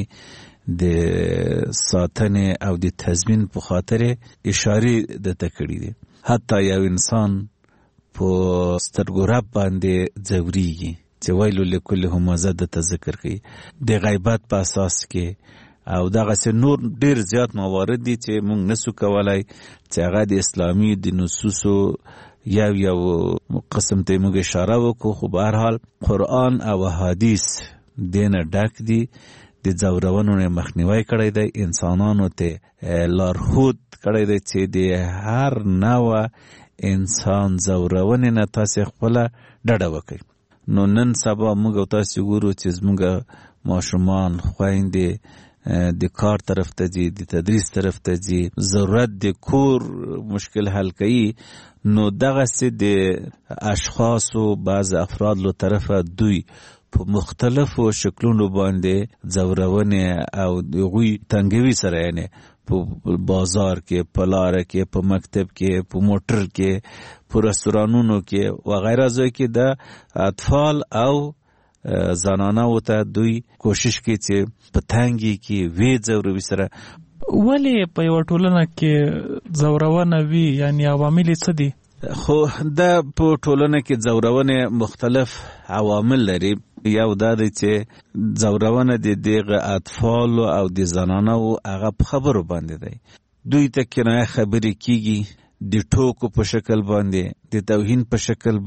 د ساتنې او د تضمین په خاطر اشاره د تکړې دي. حتی یو انسان په سترګو رب باندې ځوريږي چې ویلو لکل همزه د ذکر کوي د غیبت په اساس کې او دغه څه نور ډیر زیات موارد دي چې موږ نسو کولای چې هغه د اسلامي د نصوصو یو یو قسم ته موږ اشاره وکړو. خو به هر حال قرآن او حدیث دینه ډک دي. د زورونو مخنیوي کړی دی، انسانانو ته لارښود کړی دی چې د هر نوع انسان زورونه نه تاسو خپل ډډه وکړئ. نو نن سبا موږ تاسو ګورو چې موږ ماشومان خويندې د کار طرف ته ځي، د تدریس طرف ته ځي، ضرورت د کور مشکل حل کوي. نو دغه سه د اشخاصو بعض افراد له طرفه دوی په مختلفو شکلونو باندې زورونه او دوی تنګوي سره یعنی په بازار کې، په لار کې، په مکتب کې، په موټر کې، په رستورانونو کې وغیرہ ځای کې د اطفال او زنانه وته دوی کوشش کوي چې په تنګي کې وی زوروي سره. ولی په یو ټولنه کې زورونه وی یعنی عوامل څه دي؟ خو د په ټولنه کې زورونه مختلف عوامل لري. یو دا دی چې زورونه د دغه اطفال او د زنانو هغه په خبرو باندې دی. دوی ته کنایه خبرې کیږي د ټوکو په شکل باندې، د توهین په شکل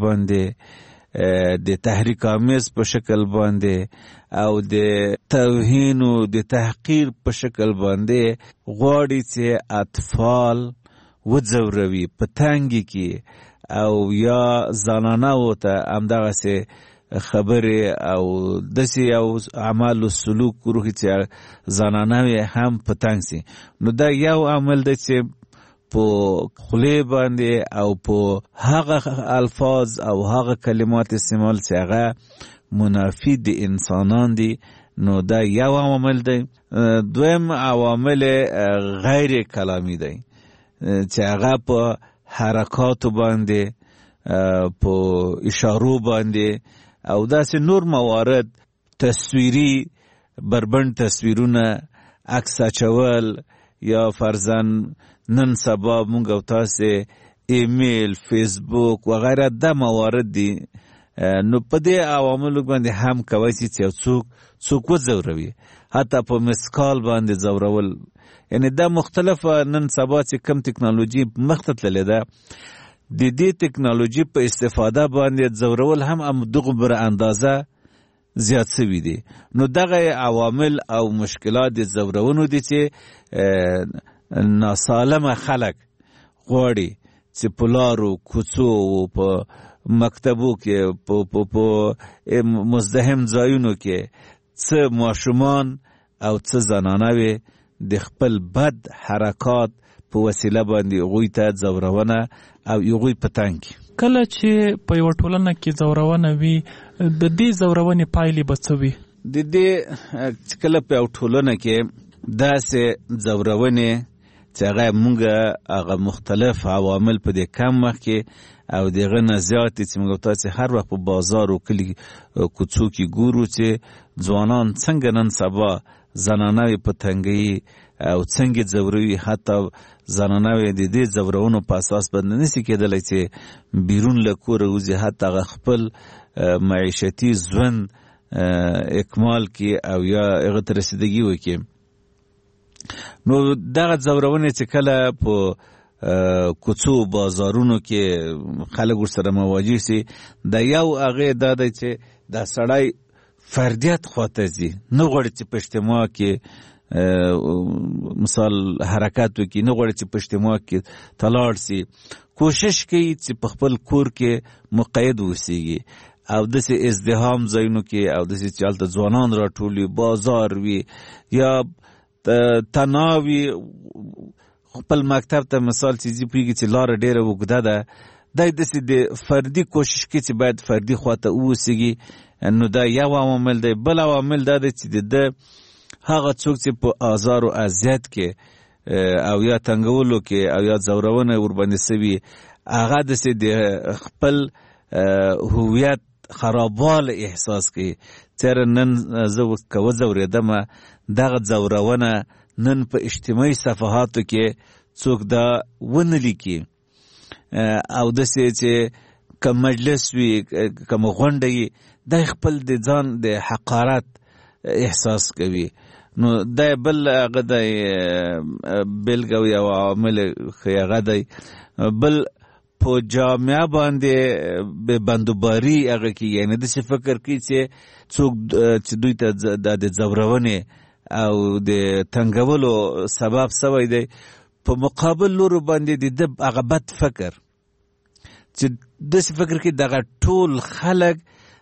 باندې، د تحریک آمیز په شکل باندې او د توهین او د تحقیر په شکل باندې غواړي چې اطفال وځوروي په تنګي کې او یا زنانو ته همدغه سه خبره او دسی او اعمال او سلوک کوي چې زنانه هم پتنګ سي. نو دا یو عمل دی چې په خلی باندې او په هغه الفاظ او هغه کلمات استعمال چې هغه منافی دي انسانان دي. نو دا یو عامل دی. دویم عوامل غیر کلامی دی چې هغه په حرکات باندې، په اشارو باندې او داسې نور موارد تصویری بربند تصویرونه عکس اچول یا فرزن نن سبا مونږ او تاسو ایمیل فیسبوک و غیره د موارد دي نو په دې عواملو باندې هم کوي چې څوک څوک وزوروي حتی په مسکال باندې زورول یعنی دا مختلفه نن سبا چې کم ټکنالوژي مخته تللې ده د دې ټکنالوژي په استفاده باندې زورول هم هم دغه بر اندازه زیات شوي دي نو دغه عوامل او مشکلات د زورونو دي چې ناسالمه خلک غواړي چې په لارو کوڅو او په مکتبو کې په په په مزدحم ځایونو کې څه ماشومان او څه زنانه د خپل بد حرکات په وسیله باندې غوی ته زورونه او یوغوی پتنګ کله چې په یو ټولنه کې زورونه وي د دې زورونې پایلې به څه وي د دې کله په یو ټولنه کې داسې زورونه چې هغه مونږ هغه مختلف عوامل په دې کم وخت کې او دغه نه زیات چې موږ تاسو هر وخت په بازار او کلی کوڅو کې ګورو چې ځوانان څنګه نن سبا زنانه په تنګي او څنګه زوروي حتی زنانه د دې زورونو په اساس باندې نسی کېدلی چې بیرون له کور وځي حتی خپل معیشتي ژوند اکمال کې او یا هغه ته رسیدګي وکړي نو دغه زورونه چې کله په کوڅو بازارونو کې خلک ورسره مواجه سي د یو هغه د دې چې د سړی فردیت خواته زی نه غواړي چې په اجتماع کې مثال حرکت وکړي نه غواړي چې په اجتماع کې تلاړ سي کوشش کوي چې په خپل کور کې مقید وسیږي او داسې ازدحام ځایونو کې او داسې چې هلته ځوانان راټول وي بازار وي یا تناوي خپل مکتب ته مثال چې ځي پوهېږي چې لاره ډېره اوږده ده دا داسې د فردي کوشش کوي چې باید فردي خواته ووسیږي نو دا یو عوامل دی بل عوامل دا دی چې د هغه څوک چې په آزار او اذیت کې او یا تنګولو کې او یا زورونه ورباندې سوي هغه داسې د خپل هویت خرابواله احساس کوي چېرې نن زه که وځورېدمه دغه زورونه نن په اجتماعي صفحاتو کې څوک دا ونه لیکي او داسې چې که مجلس وي که غونډه وي دا خپل د ځان د حقارت احساس کوي نو دا بل هغه د بېلګه یو عامل ښه هغه دی بل په جامعه باندې به بندوباري هغه کې یعنې داسې فکر کوي چې څوک چې دوی ته د زورونې او د تنګولو سبب سوی دی په مقابل لورو باندې د ده هغه بد فکر چې داسې فکر کوي دغه ټول خلک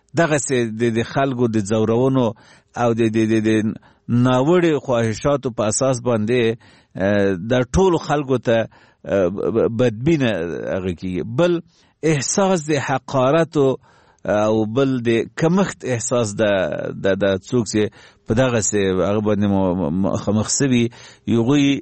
دغسې د خلکو د زورونو او د ناوړې خواهشاتو په اساس باندې د ټولو خلکو ته بدبینه هغه کېږي بل احساس د حقارت او بل د کمښت احساس د د څوک چې په دغسې هغه باندې مخامخ سوي هغوی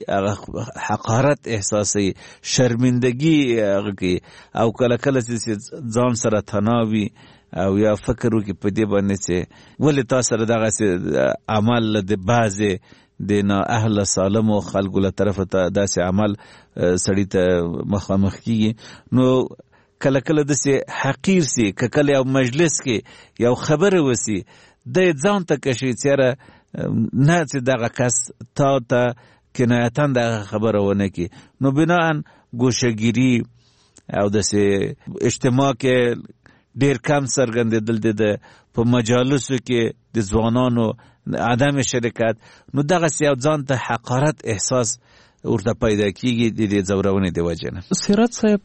حقارت احساسوي شرمندګي هغه کوي او کله کله چې ځان سره تناوي او یا فکر وکړي په دې باندې چې ولې تا سره دغسې عمل د بعضې د نااهله سالمو خلکو له طرفه ته داسې عمل سړي ته مخامخ کېږي نو کله کله داسې حقیر سي که کله یو مجلس کې یو خبره وسي دی ځان ته کشي چېره نه چې دغه کس تا ته کنایتا دغه خبره ونه کړي نو بناً ګوشهګیري او داسې اجتماع کې ډېر کم څرګندېدل د په مجالسو کې د ځوانانو عدم شرکت نو دغسې یو ځان ته حقارت احساس ورته پیدا کېږي د دې زورونې د وجې نه سیرت صاحب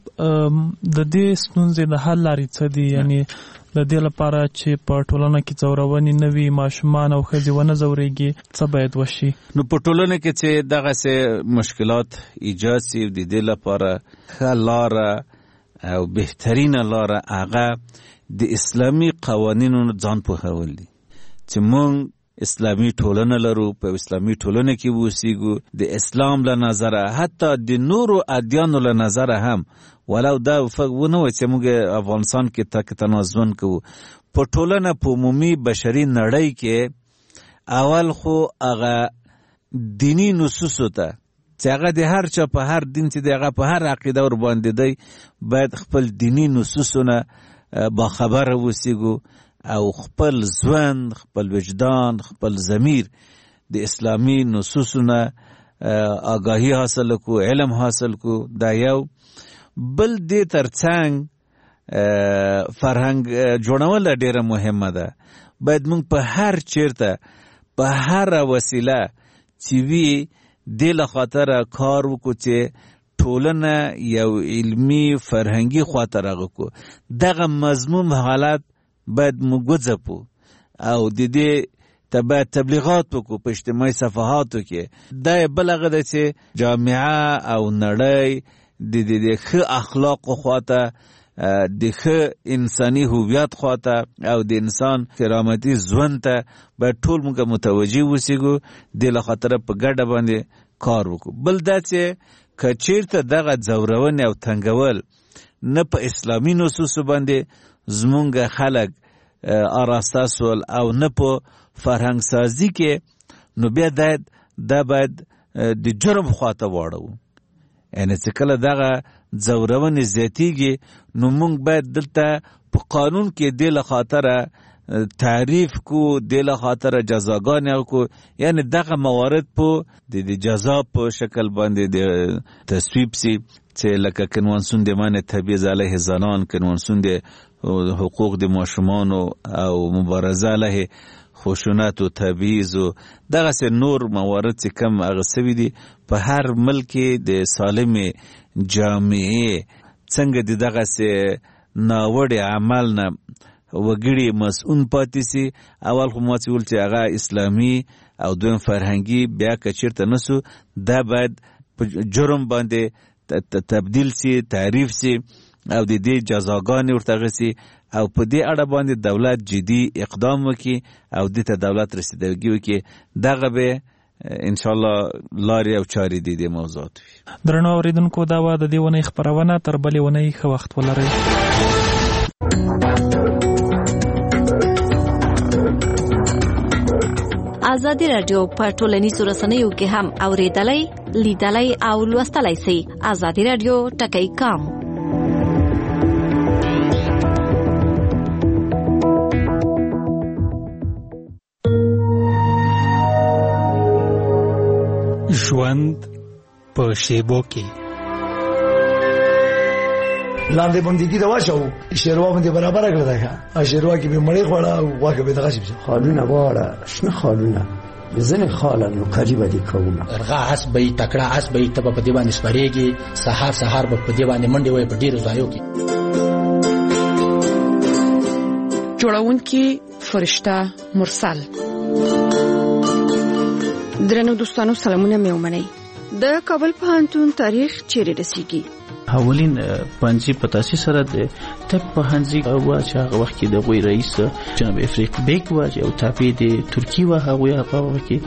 د دې ستونزې د حل لارې څه دي یعنې د دې لپاره چې په ټولنه کې زورونې نه وي ماشومان او ښځې ونه زورېږي څه باید وشي نو په ټولنه کې چې دغسې مشکلات ایجاد سي د دې لپاره ښه لاره او بهترینه لاره هغه د اسلامي قوانینو ځان پوهول دي چې مونږ اسلامی ټولنه لرو په اسلامی ټولنه کې اوسېږو د اسلام له نظره حتی د نورو ادیانو له نظره هم ولو دا ونه وي چې موږ افغانستان کې تک تنازون کوو په ټولنه په عمومي بشري نړۍ کې اول خو هغه دینی نصوص ته چې هغه د هر چا په هر دین چې دغه په هر عقیده ور باندې دی باید خپل دینی نصوصونه با خبره وسیګو او خپل ځوان خپل وجدان خپل ضمیر د اسلامی نصوصونه آگاهی حاصل کو علم حاصل کو دا یو بل دې ترڅنګ فرهنګ جوړول ډیره مهمه ده باید موږ په هر چیرته په هر وسیله چې وی د لخاطر کار وکړو چې ټولنه یو علمی فرهنګي خاطر غوکو دغه مضمون حالات باید موږ ځپو او د دې تبع تبلیغات وکړو په اجتماعي صفحاتو کې دا بلغه ده چې جامعه او نړۍ د دې ښه اخلاق خواته د ښه انساني هویت خواته او د انسان کرامتي ژوند ته باید ټول موږ متوجه اوسېږو د لخاطر په ګډه باندې کار وکړو. بل دا چې که چیرته دغه ځورونې او تنګول نه په اسلامي نصوصو باندې زمونږ خلک آراسته سول او نه په فرهنګ سازي کې نو بیا دا باید د جرم خواته واړو. یعنی چې کله دغه ځورونې زیاتیږي نو موږ باید دلته په قانون کې د لخاطره تعریف کو د لخاطره جزاګانې کو یعنی دغه موارد په د جزا په شکل باندې د تصویب سي چې لکه کنوانسیون د مانع تبعیض علیه زنان کنوانسیون د حقوق د ماشومان او مبارزه علیه خشونت او تبعیض او دغه سه نور موارد چې کم هغه سوي دي په هر ملک د سالم جامعه څنګه د دغه سه ناوړ عمل نه وګړي مسؤل پاتې سي اول خو ماته ول چې هغه اسلامي او دویم فرهنګي بیا کچیرته نسو دا باید جرم باندې تبدیل سي تعریف سي او د دې جزاګانې ورته غسي او په دې اړه باندې دولت جدي اقدام وکړي او د ته دولت رسیدګي وکړي دغه به ان شاء الله لارې او چارې دي د موضوعات درنو اوریدونکو دا و د دیونه خبرونه تر بلې ونې خو وخت ولري. آزادی رادیو په ټولنیزو رسنیو کې هم اوریدلای لیدلای او لوستلای شئ. آزادی رادیو ټکی کام ژوند په شیبو کې لاندې باندې دا واچو شیروا باندې برابر کړل دا شیروا کې به مړی خوړه او واکه به دغه شي خالونه واړه شنه خالونه ځنه خالونه قریبه دي کومه ارغه حسبې تکړه حسبې تب په دی باندې سپریږي سحر سحر په دی باندې منډي وای په ډیرو ځایو کې جوړونکي فرشته مرسل. درنو دوستانو سلامونه مې ومنئ. د کابل پوهنتون تاریخ چیرې رسیږي؟ اولین پنځه پتاسي سره د تک پوهنځي او چې هغه وخت کې د غوي رئیس جناب افریق بیگ و او تابع د ترکی و هغه په وخت کې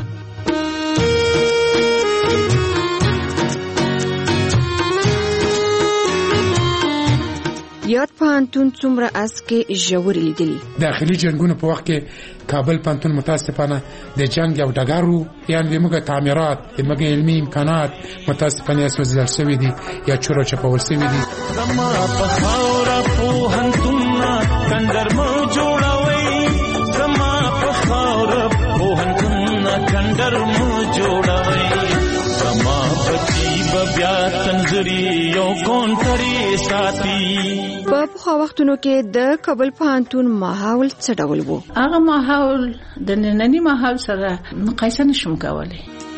یاد پوهنتون څومره اسکه ژورې لیدلي. داخلي جنگونو په وخت کې کابل پوهنتون متاسفانه د جنگ یو ډګرو یعنی موږ تعمیرات موږ علمي امکانات متاسفانه سوزل شوی دي یا چورو چپول شوی دي. زما په خاور پوهنتون کندر مو جوړوي زما په خاور پوهنتون کندر مو جوړوي زما په بیا تنظری یو کونټري ساتي. په پخوا وختونو کې د کابل پوهنتون ماحول څه ډول وو؟ هغه ماحول د ننني ماحول سره مقایسه نشم کولای.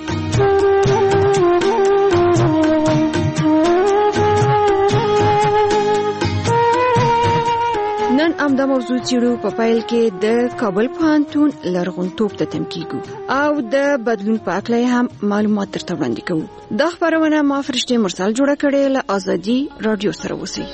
نن امدا موضوع چیرو په فایل کې د کابل پوهنتون لرغونتوب ته تمکیږو او د بدلون په اړه هم معلومات درته وړاندې کوو. دا خبرونه ما فرشته مرسل جوړه کړې له آزادی رادیو سره وسی.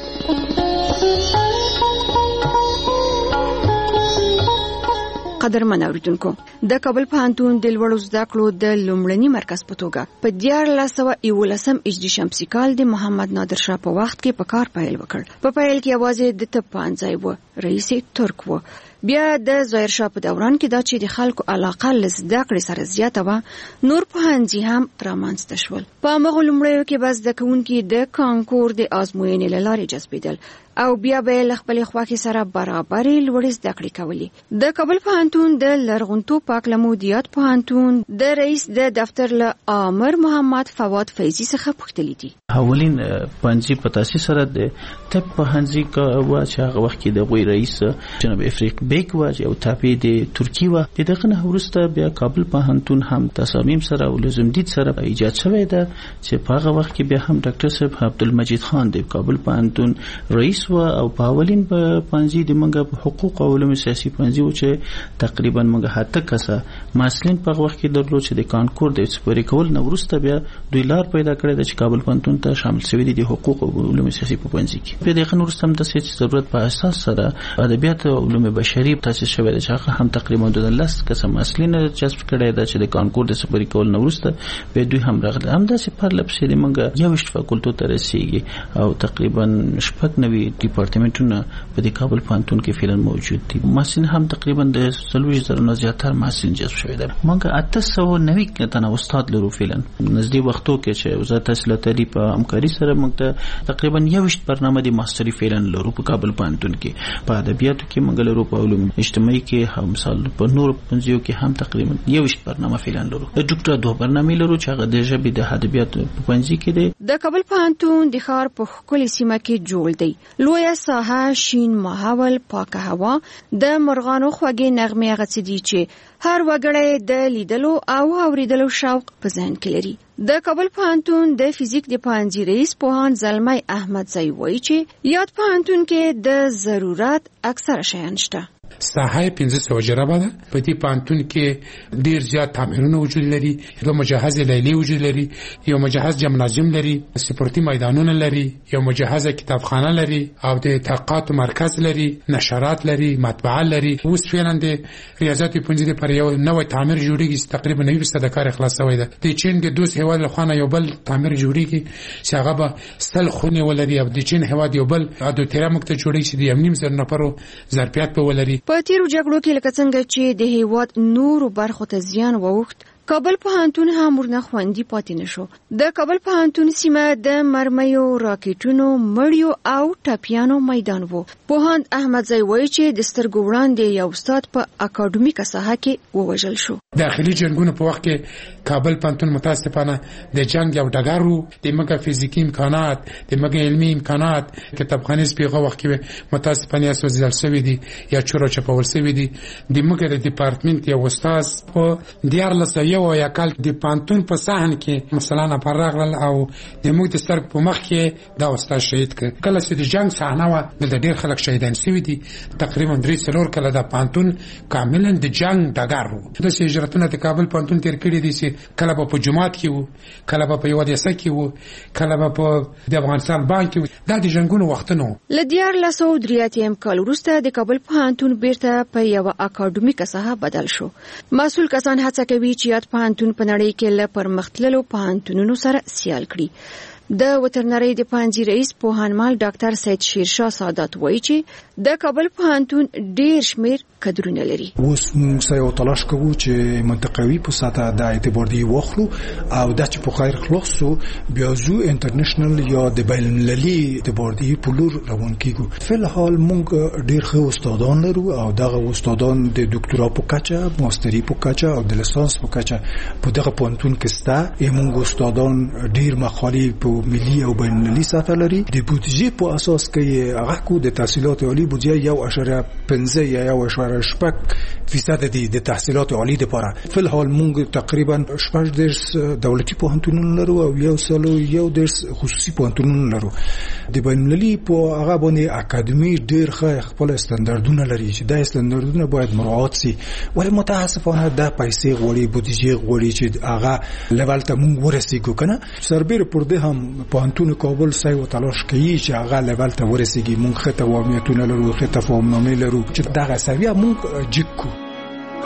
قدرمن اوریدونکو د کابل پوهنتون د لوړو زده کړو د لومړني مرکز په توګه په دیارلس سوه یولسم هجري شمسي کال د محمد نادر شاه په وخت کې په کار پیل وکړ. په پیل کې یوازې د طب پوهنځی و، رئیس ترک و. بیا د ظاهر شاه په دوران کې دا چې د خلکو علاقه له زده کړې سره زیاته وه، نور پوهنځي هم رامنځته شول. په هغو لومړیو کې به زده کوونکي د کانکور د ازموینې له لارې جذبېدل او بیا به له خپلې خوښې سره برابرې لوړې زده کړې کولې. د کابل پوهنتون د لرغونتوب په هکله مدیریت پوهنتون د رئیس د دفتر له آمر محمد فواد فیضي څخه پوښتلي دي. اولین پوهنځي په تاسیس سره د طب پوهنځي و چې هغه وخت کې د غوی رئیس جناب افریق بیک و او تابع د ترکی و. د دغه نه وروسته بیا کابل پوهنتون هم تصامیم سره او لزمدید سره ایجاد شوی ده چې په هغه وخت کې بیا هم ډاکټر صاحب عبدالمجید خان د کابل پوهنتون رئیس و او په اولین په پوهنځي د منګه حقوق او علوم سیاسي پوهنځي و چې تقریبا منګه هاته کسه ماسلین په وخت کې درلود چې د کانکور د سپری کول نه وروسته بیا دوی لار پیدا کړې چې کابل پوهنتون ته شامل شوی دي د حقوق او علوم سیاسي په پوهنځي کې. په دغه وروسته هم د سیاسي ضرورت په اساس سره ادبیات او علوم بشري تاسیس شوی دی چې هم تقریبا د لس کسه ماسلین جذب کړي دا چې د کانکور د سپری کول نه وروسته به دوی هم راغله. هم د سپر لپسې د منګه یو شت فاکولټو ته رسیږي او تقریبا شپږ نوي ډپارټمنټونه په د کابل پوهنتون کې فعلا موجود دي. ماسلین هم تقریبا د څلوېښت زره نه زیاتره ماسلین جذب شوی دی. موږ اته سوه نوي تنه استاد لرو فعلا نږدې وختو کې چې وزارت تحصیلات عالی په همکاري سره موږ تقریبا یو شت برنامه د ماستری فعلا لرو په کابل پوهنتون کې. په ادبیاتو کې موږ لرو، په علوم اجتماعي کې هم مثال په نور پنځیو کې هم تقریبا یو شت برنامه فعلا لرو. د ډاکټر دوه برنامه لرو چې هغه د ژبې د ادبیاتو په پنځي کې دی. د کابل پوهنتون د ښار په ښکلې سیمه کې جوړ دی. لویه ساحه، شین ماحول، پاکه هوا، د مرغانو خوږې نغمې هغه څه دي چې هر وګړی د لیدلو او اوریدلو شوق په ذهن کې لري. د کابل پوهنتون د فزیک د پوهنځي رئیس پوهاند زلمی احمد زئی وایي چې یاد پوهنتون کې د ضرورت اکثره شیان شته. ساحه پنځه سوه جرابه ده. په دې پوهنتون کې ډیر زیات تعمیرونه وجود لري، یو مجهز لیلي وجود لري، یو مجهز جمنازیوم لري، سپورتي میدانونه لري، یو مجهز کتابخانه لري او د تحقیقات مرکز لري، نشرات لري، مطبعه لري. اوس فعلا د ریاضت پوهنځي لپاره یو نوې تعمیر جوړیږي چې تقریبا نوي فیصد کار خلاص شوی ده. د چین د دوس هیواد لخوا یو بل تعمیر جوړیږي چې هغه به ستل خونې ولري او د چین هیواد یو بل د تیرا مکته جوړیږي چې د نیم زر نفرو ظرفیت په ولري. په تیرو جګړو کې لکه څنګه چې د هیواد نورو برخو ته زیان ووښت، کابل پوهنتون هم ورنه خوندي پاتې نشو. د کابل پوهنتون سیمه د مرمیو، راکټونو، مړیو او ټاپیانو میدان وو. پوهاند احمد زئی وایي چې د سترګو وړاندې یو استاد په اکاډمیکه ساحه کې ووژل شو. داخلي جنگونو په وخت کې کابل پوهنتون متاسفانه د جنگ یو ډګر وو. د مګه فزیکی امکانات، د مګه علمي امکانات، کتابخانې په وخت کې متاسفانه سوځل شوی دي یا چورو چپول شوی دي. د مګه د ډپارټمنټ یو استاد په دیارلس یو یا کال د پوهنتون په صحن کې مثلا پرغل او د موږ د سترګ په مخ کې دا استاد شهید کړ. کله چې د جنگ صحنه و د ډېر خلک شهیدان شوي دي. تقریبا درې څلور کله د پوهنتون کاملا د جنگ ډګر وو. د هجرتونه د کابل پوهنتون تیر کړي دي چې کله په جماعت کې وو، کله په یو دیسه کې وو، کله په د افغانستان بانک کې. دا د جنگونو وختونه ل دیارلس او درې کال وروسته د کابل پوهنتون بیرته په یو اکاډمیکه ساحه بدل شو. مسؤل کسان هڅه کوي چې یاد پوهنتون په نړۍ کې له پرمختللو پوهنتونونو سره سیال کړي. د وترنرۍ د پوهنځي رئیس پوهنمال ډاکټر سید شیرشاه سعادت وایي چې د کابل پوهنتون ډیر شمیر کدرونه لري. اوس موږ سره یو تلاش کوو چې منطقوي په ساته د اعتباردي واخلو او د چې په خیر خلاصو بیا زو انټرنیشنل یا د بین المللي اعتباردي په لور روان کیږو. په الحال موږ ډیر ښه استادان لرو او دغه استادان د ډاکټرا په کچه، ماستری په کچه او د لیسانس په کچه په دغه پوهنتون کې سته. موږ استادان ډیر مخالف په ملي او بین المللي سطح لري. د بودیجې په اساس کې هغه کو د تحصیلات عالی بودیجه یو اشاره پنځه یا یو اشاره شپږ فیصد دي د تحصیلات عالی لپاره. په الحال موږ تقریبا شپږ درس دولتي پوهنتونونه لرو او یو سل یو درس خصوصي پوهنتونونه لرو. د بین المللي په هغه باندې اکاډمي ډیر ښه خپل استانداردونه لري چې دا استانداردونه باید مراعات شي. ولې متاسفانه دا پیسې غوړي، بودیجه غوړي چې هغه لیول ته موږ ورسېږو کنه. سربېره پر دې هم پوهنتون کابل سعی او تلاش کوي چې هغه لیول ته ورسېږي. موږ ښه توامیتونه لرو، ښه تفاهمنامې لرو چې دغه سویه موږ جګ کړو.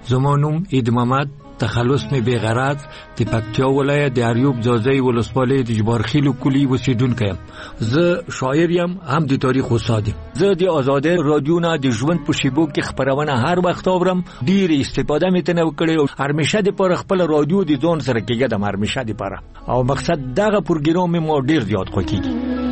زمانوم اید محمد تخلص می بیغرض د پکتیا ولایت د اریوب ځاځي ولسوالۍ د جبارخیل کلی اوسیدونکی یم. زه شاعر یم هم د تاریخ استاد یم. زه د آزادۍ رادیو نه د ژوند په شیبو کې خبرونه هر وخت اورم. ډیر استفاده مې تنه وکړې او هرمشه د پر خپل رادیو د ځون سره کېږم هرمشه د پر او مقصد دغه پروګرام مې ډیر زیات خوښیږي.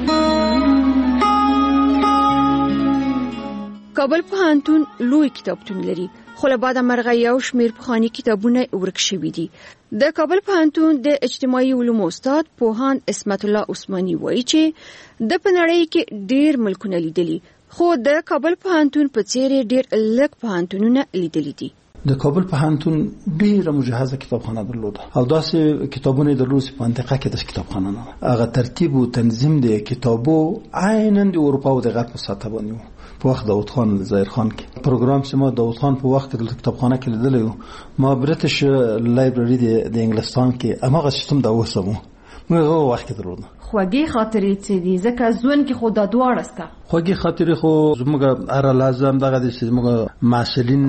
کابل پوهنتون لوی کتابتون لري، خو له بعده مرغه یو شمېر پخواني کتابونه ورک شوي دي. د کابل پوهنتون د اجتماعي علومو استاد پوهاند اسمت الله عثماني وایي چې د په نړۍ کې ډېر ملکونه لیدلي، خو د کابل پوهنتون په څېر ډېر لږ پوهنتونونه لیدلي دي. د کابل پوهنتون ډیره مجهزه کتابخانه درلوده او داسې کتابونه درلود چې په منطقه کې د کتابخانه نه هغه ترتیب او تنظیم د کتابو عیناً د اروپا او د غرب په سطح باندې و. په وخت داود خان ظاهر خان کې پروګرام چې ما داود خان په وخت کې کتابخانه کې لیدلی و، ما برټش لایبرری د انګلستان کې هغه سیستم دا وسمو موږ هغه وخت کې درلود. خوږی خاطرې څه دي ځکه ځون کې خو د دواړه ستا خوږی خاطرې خو زموږ هر لازم دغه د زموږ محصلین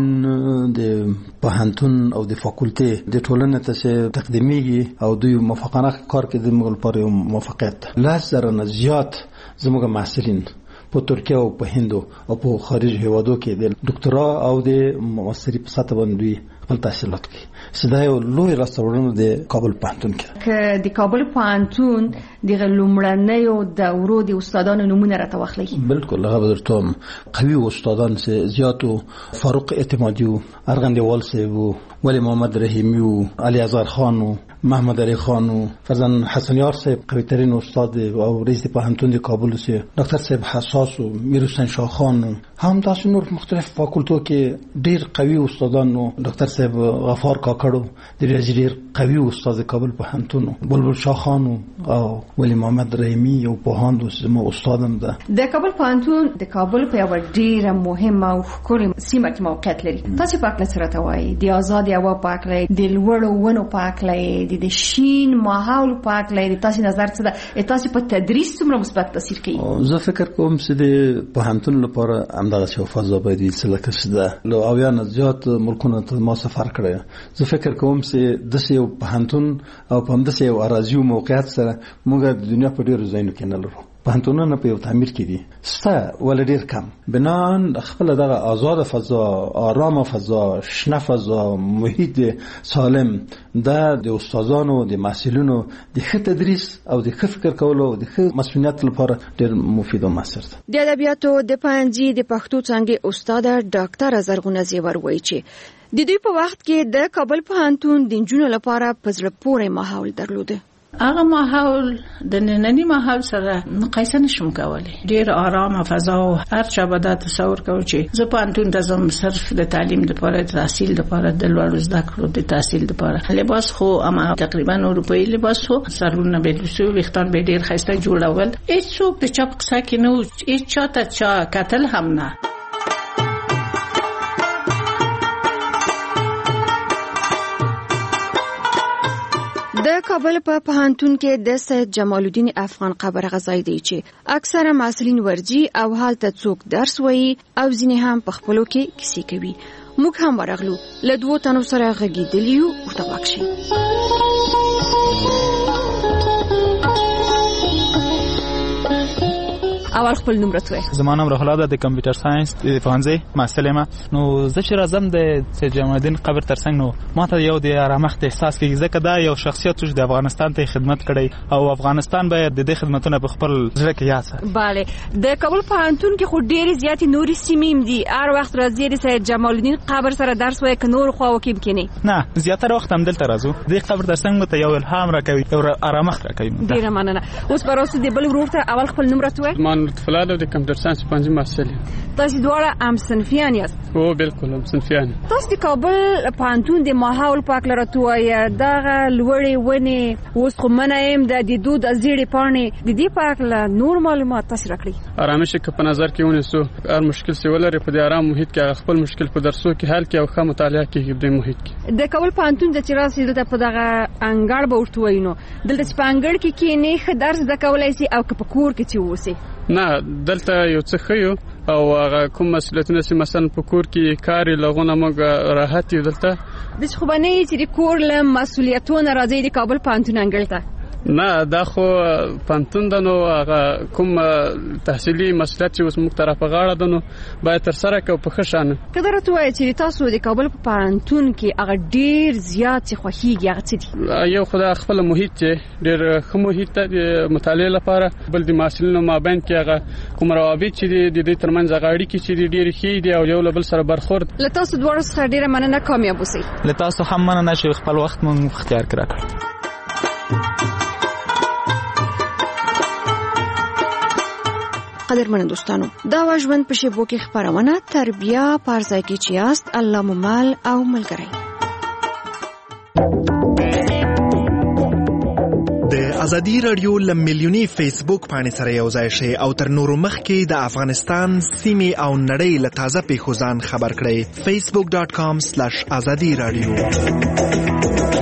د پوهنتون او د فاکولټي د ټولنې ته تقدیمیږي او دوی موافقانه کار کوي د موږ لپاره یو موافقت لاس سره نه زیات زموږ محصلین په ترکیه او په هندو او په خارج هیوادو کې د ډاکټرا او د ماستری په سطح باندې خپل تحصیلات کوي. سدا یو لوی راستورونه د کابل پوهنتون کې که د کابل پوهنتون د لومړنیو دورو د استادانو نمونه راته واخلئ. بالکل هغه درته قوي استادان زیاتو فاروق اعتمادي او ارغندوال صاحب ولی محمد رحیمی او علی ازهر خان او محمد علی خان او فرزان حسن یار صاحب قوي ترین استاد او رئیس پوهنتون د کابل سي ډاکټر صاحب حساس او میر حسین شاه خان هم تاسو نور مختلف فاکولټو کې ډیر قوي استادان او ډاکټر صاحب غفار کاکړو د ډیر قوي استاد کابل پوهنتون بلبل شاه خان او ولی محمد رحیمی او پوهاند او زمو استادم ده. د کابل پوهنتون د کابل په یو ډیره مهمه او ښکلې سیمه کې موقعیت لري. تاسو په اړه څه راته وایي؟ د آزاد هوا په اړه، د لوړو ونو په اړه، د شین ماحول په اړه تاسو نظر څه ده؟ تاسو په تدریس څومره مثبت تاثیر کوي؟ زه فکر کوم چې د پوهنتون لپاره همدغه څه فضا باید وي چې لکه څه لو او یا نه زیات ملکونه ته ما سفر کړی. زه فکر کوم چې د یو پوهنتون او په همدغه یو اراضي او موقعیت سره موږ د دنیا په ډیرو ځایونو کې نه لرو. پوهنتونونه په یو تعمیر کې دي ستا ول ډیر کم بنان خپل دغه آزاد فضا، آرام فضا، شنه فضا، محیط سالم د د استادانو د محصلینو د ښه تدریس او د ښه فکر کولو او د ښه مسؤلیت لپاره ډیر مفید او موثر ده. د ادبیاتو د پنځي د پښتو څانګې استاد ډاکټر زرغونه زیور وایي چې د دوی په وخت کې د کابل پوهنتون د نجونو لپاره په زړه پورې ماحول درلوده. هغه ماحول د نننی ماحول سره مقایسه نشم کولی. ډیر آرام فضا او هر چا به دا تصور کوي چې زه پوهنتون ته ځم صرف د تعلیم لپاره، د تحصیل لپاره، د لوړو زده کړو د تحصیل لپاره. لباس خو اما تقریبا اروپایي لباس هو، سرونه به لوسو، وختان به ډیر خسته جوړول. هیڅوک د چا په قصه کې نه، هیڅ چا ته چا قتل هم نه. د کابل په پوهنتون کې د سید جمال الدین افغان قبر غځای دی چې اکثره محصلین ورځي او هلته څوک درس وایي او ځینې هم په خپلو کې کیسې کوي. موږ هم ورغلو، له دوو تنو سره غږېدلي یو، ورته غوږ شئ. اول خپل نوم راته وایه. زما نام روح الله ده، د کمپیوټر ساينس د پوهنځي محصل یم. نو زه چې راځم د سید جمال الدین قبر ترڅنګ نو ماته یو د آرامښت احساس کیږي، ځکه دا یو شخصیت چې د افغانستان ته خدمت کړی او افغانستان باید د دې خدمتونه په خپل ځړ کې یاد ساتي. bale د کابل پوهنتون کې خو ډېرې زیاتې نورې سیمې دي. هر وخت راځي د سید جمال الدین قبر سره درس وایي که نور خواو کې بکینی؟ نه، زیاتره وخت هم دلته راځو. د قبر ترڅنګ مته یو الهام راکوي، یو آرامښت راکوي. ډېره مننه. اوس به راسو د بل ورور ته اول خپل نوم راته وایه. مان فلاد د کمپیوټر ساينس پنځم محصل یم. تاسو دواړه هم صنفیان یاست؟ او بالکل هم صنفیان. تاسو د کابل پوهنتون د ماحول په اړه راته وایه. دغه لوړې ونې اوس خو منع یم د د دود زیړې پاڼې، د دې په اړه نور معلومات تاسو راکړئ. آرامش کې په نظر کې ونیسو، هر مشکل سی ولري په دې آرام محیط کې خپل مشکل په درسو کې حل کې او ښه مطالعه کې په دې محیط کې. د کابل پوهنتون د چیرې دلته په دغه انګړ به ورته وینو، دلته چې په انګړ کې کې نه ښه درس د کولای سي او که په کور کې چې ووسی؟ نه، دلته یو څه خيو او هغه کوم مسؤلیتونه چې مثلا په کور کې کار لغونه موږ راحت یو دلته د خبرنۍ چې کور له مسؤلیتونو راځي د کابل پانتون انګلته نه دا خو پانتون دنو هغه کوم تحصیلي مسؤلیت چې اوس موږ طرف غاړه دنو باید تر سره کو په خشانه کله راته وایي چې تاسو د کابل په پانتون کې هغه ډیر زیات خوخيږي هغه څه یو خدای خپل محیط چې ډیر خو محیط د مطالعه لپاره بل د محصلینو مابین کې هغه کوم روابط چې د دې ترمنځ غاړي کې چې ډیر ښې دي او یو بل سره برخورد له تاسو دوه څخه ډیره مننه کامیاب اوسئ له تاسو هم مننه چې خپل وخت مونږ اختیار کړی قدرمن دوستانو دا واژوند په شیبو کې خبرونه تربیه پارځای کې چیاست الله ممال او ملګری د ازادي رادیو ل میلیونی فیسبوک باندې سره یو ځای شي او تر نورو مخکې د افغانستان سیمې او نړۍ له تازه پیښو ځان خبر کړئ facebook dot com slash azadi radio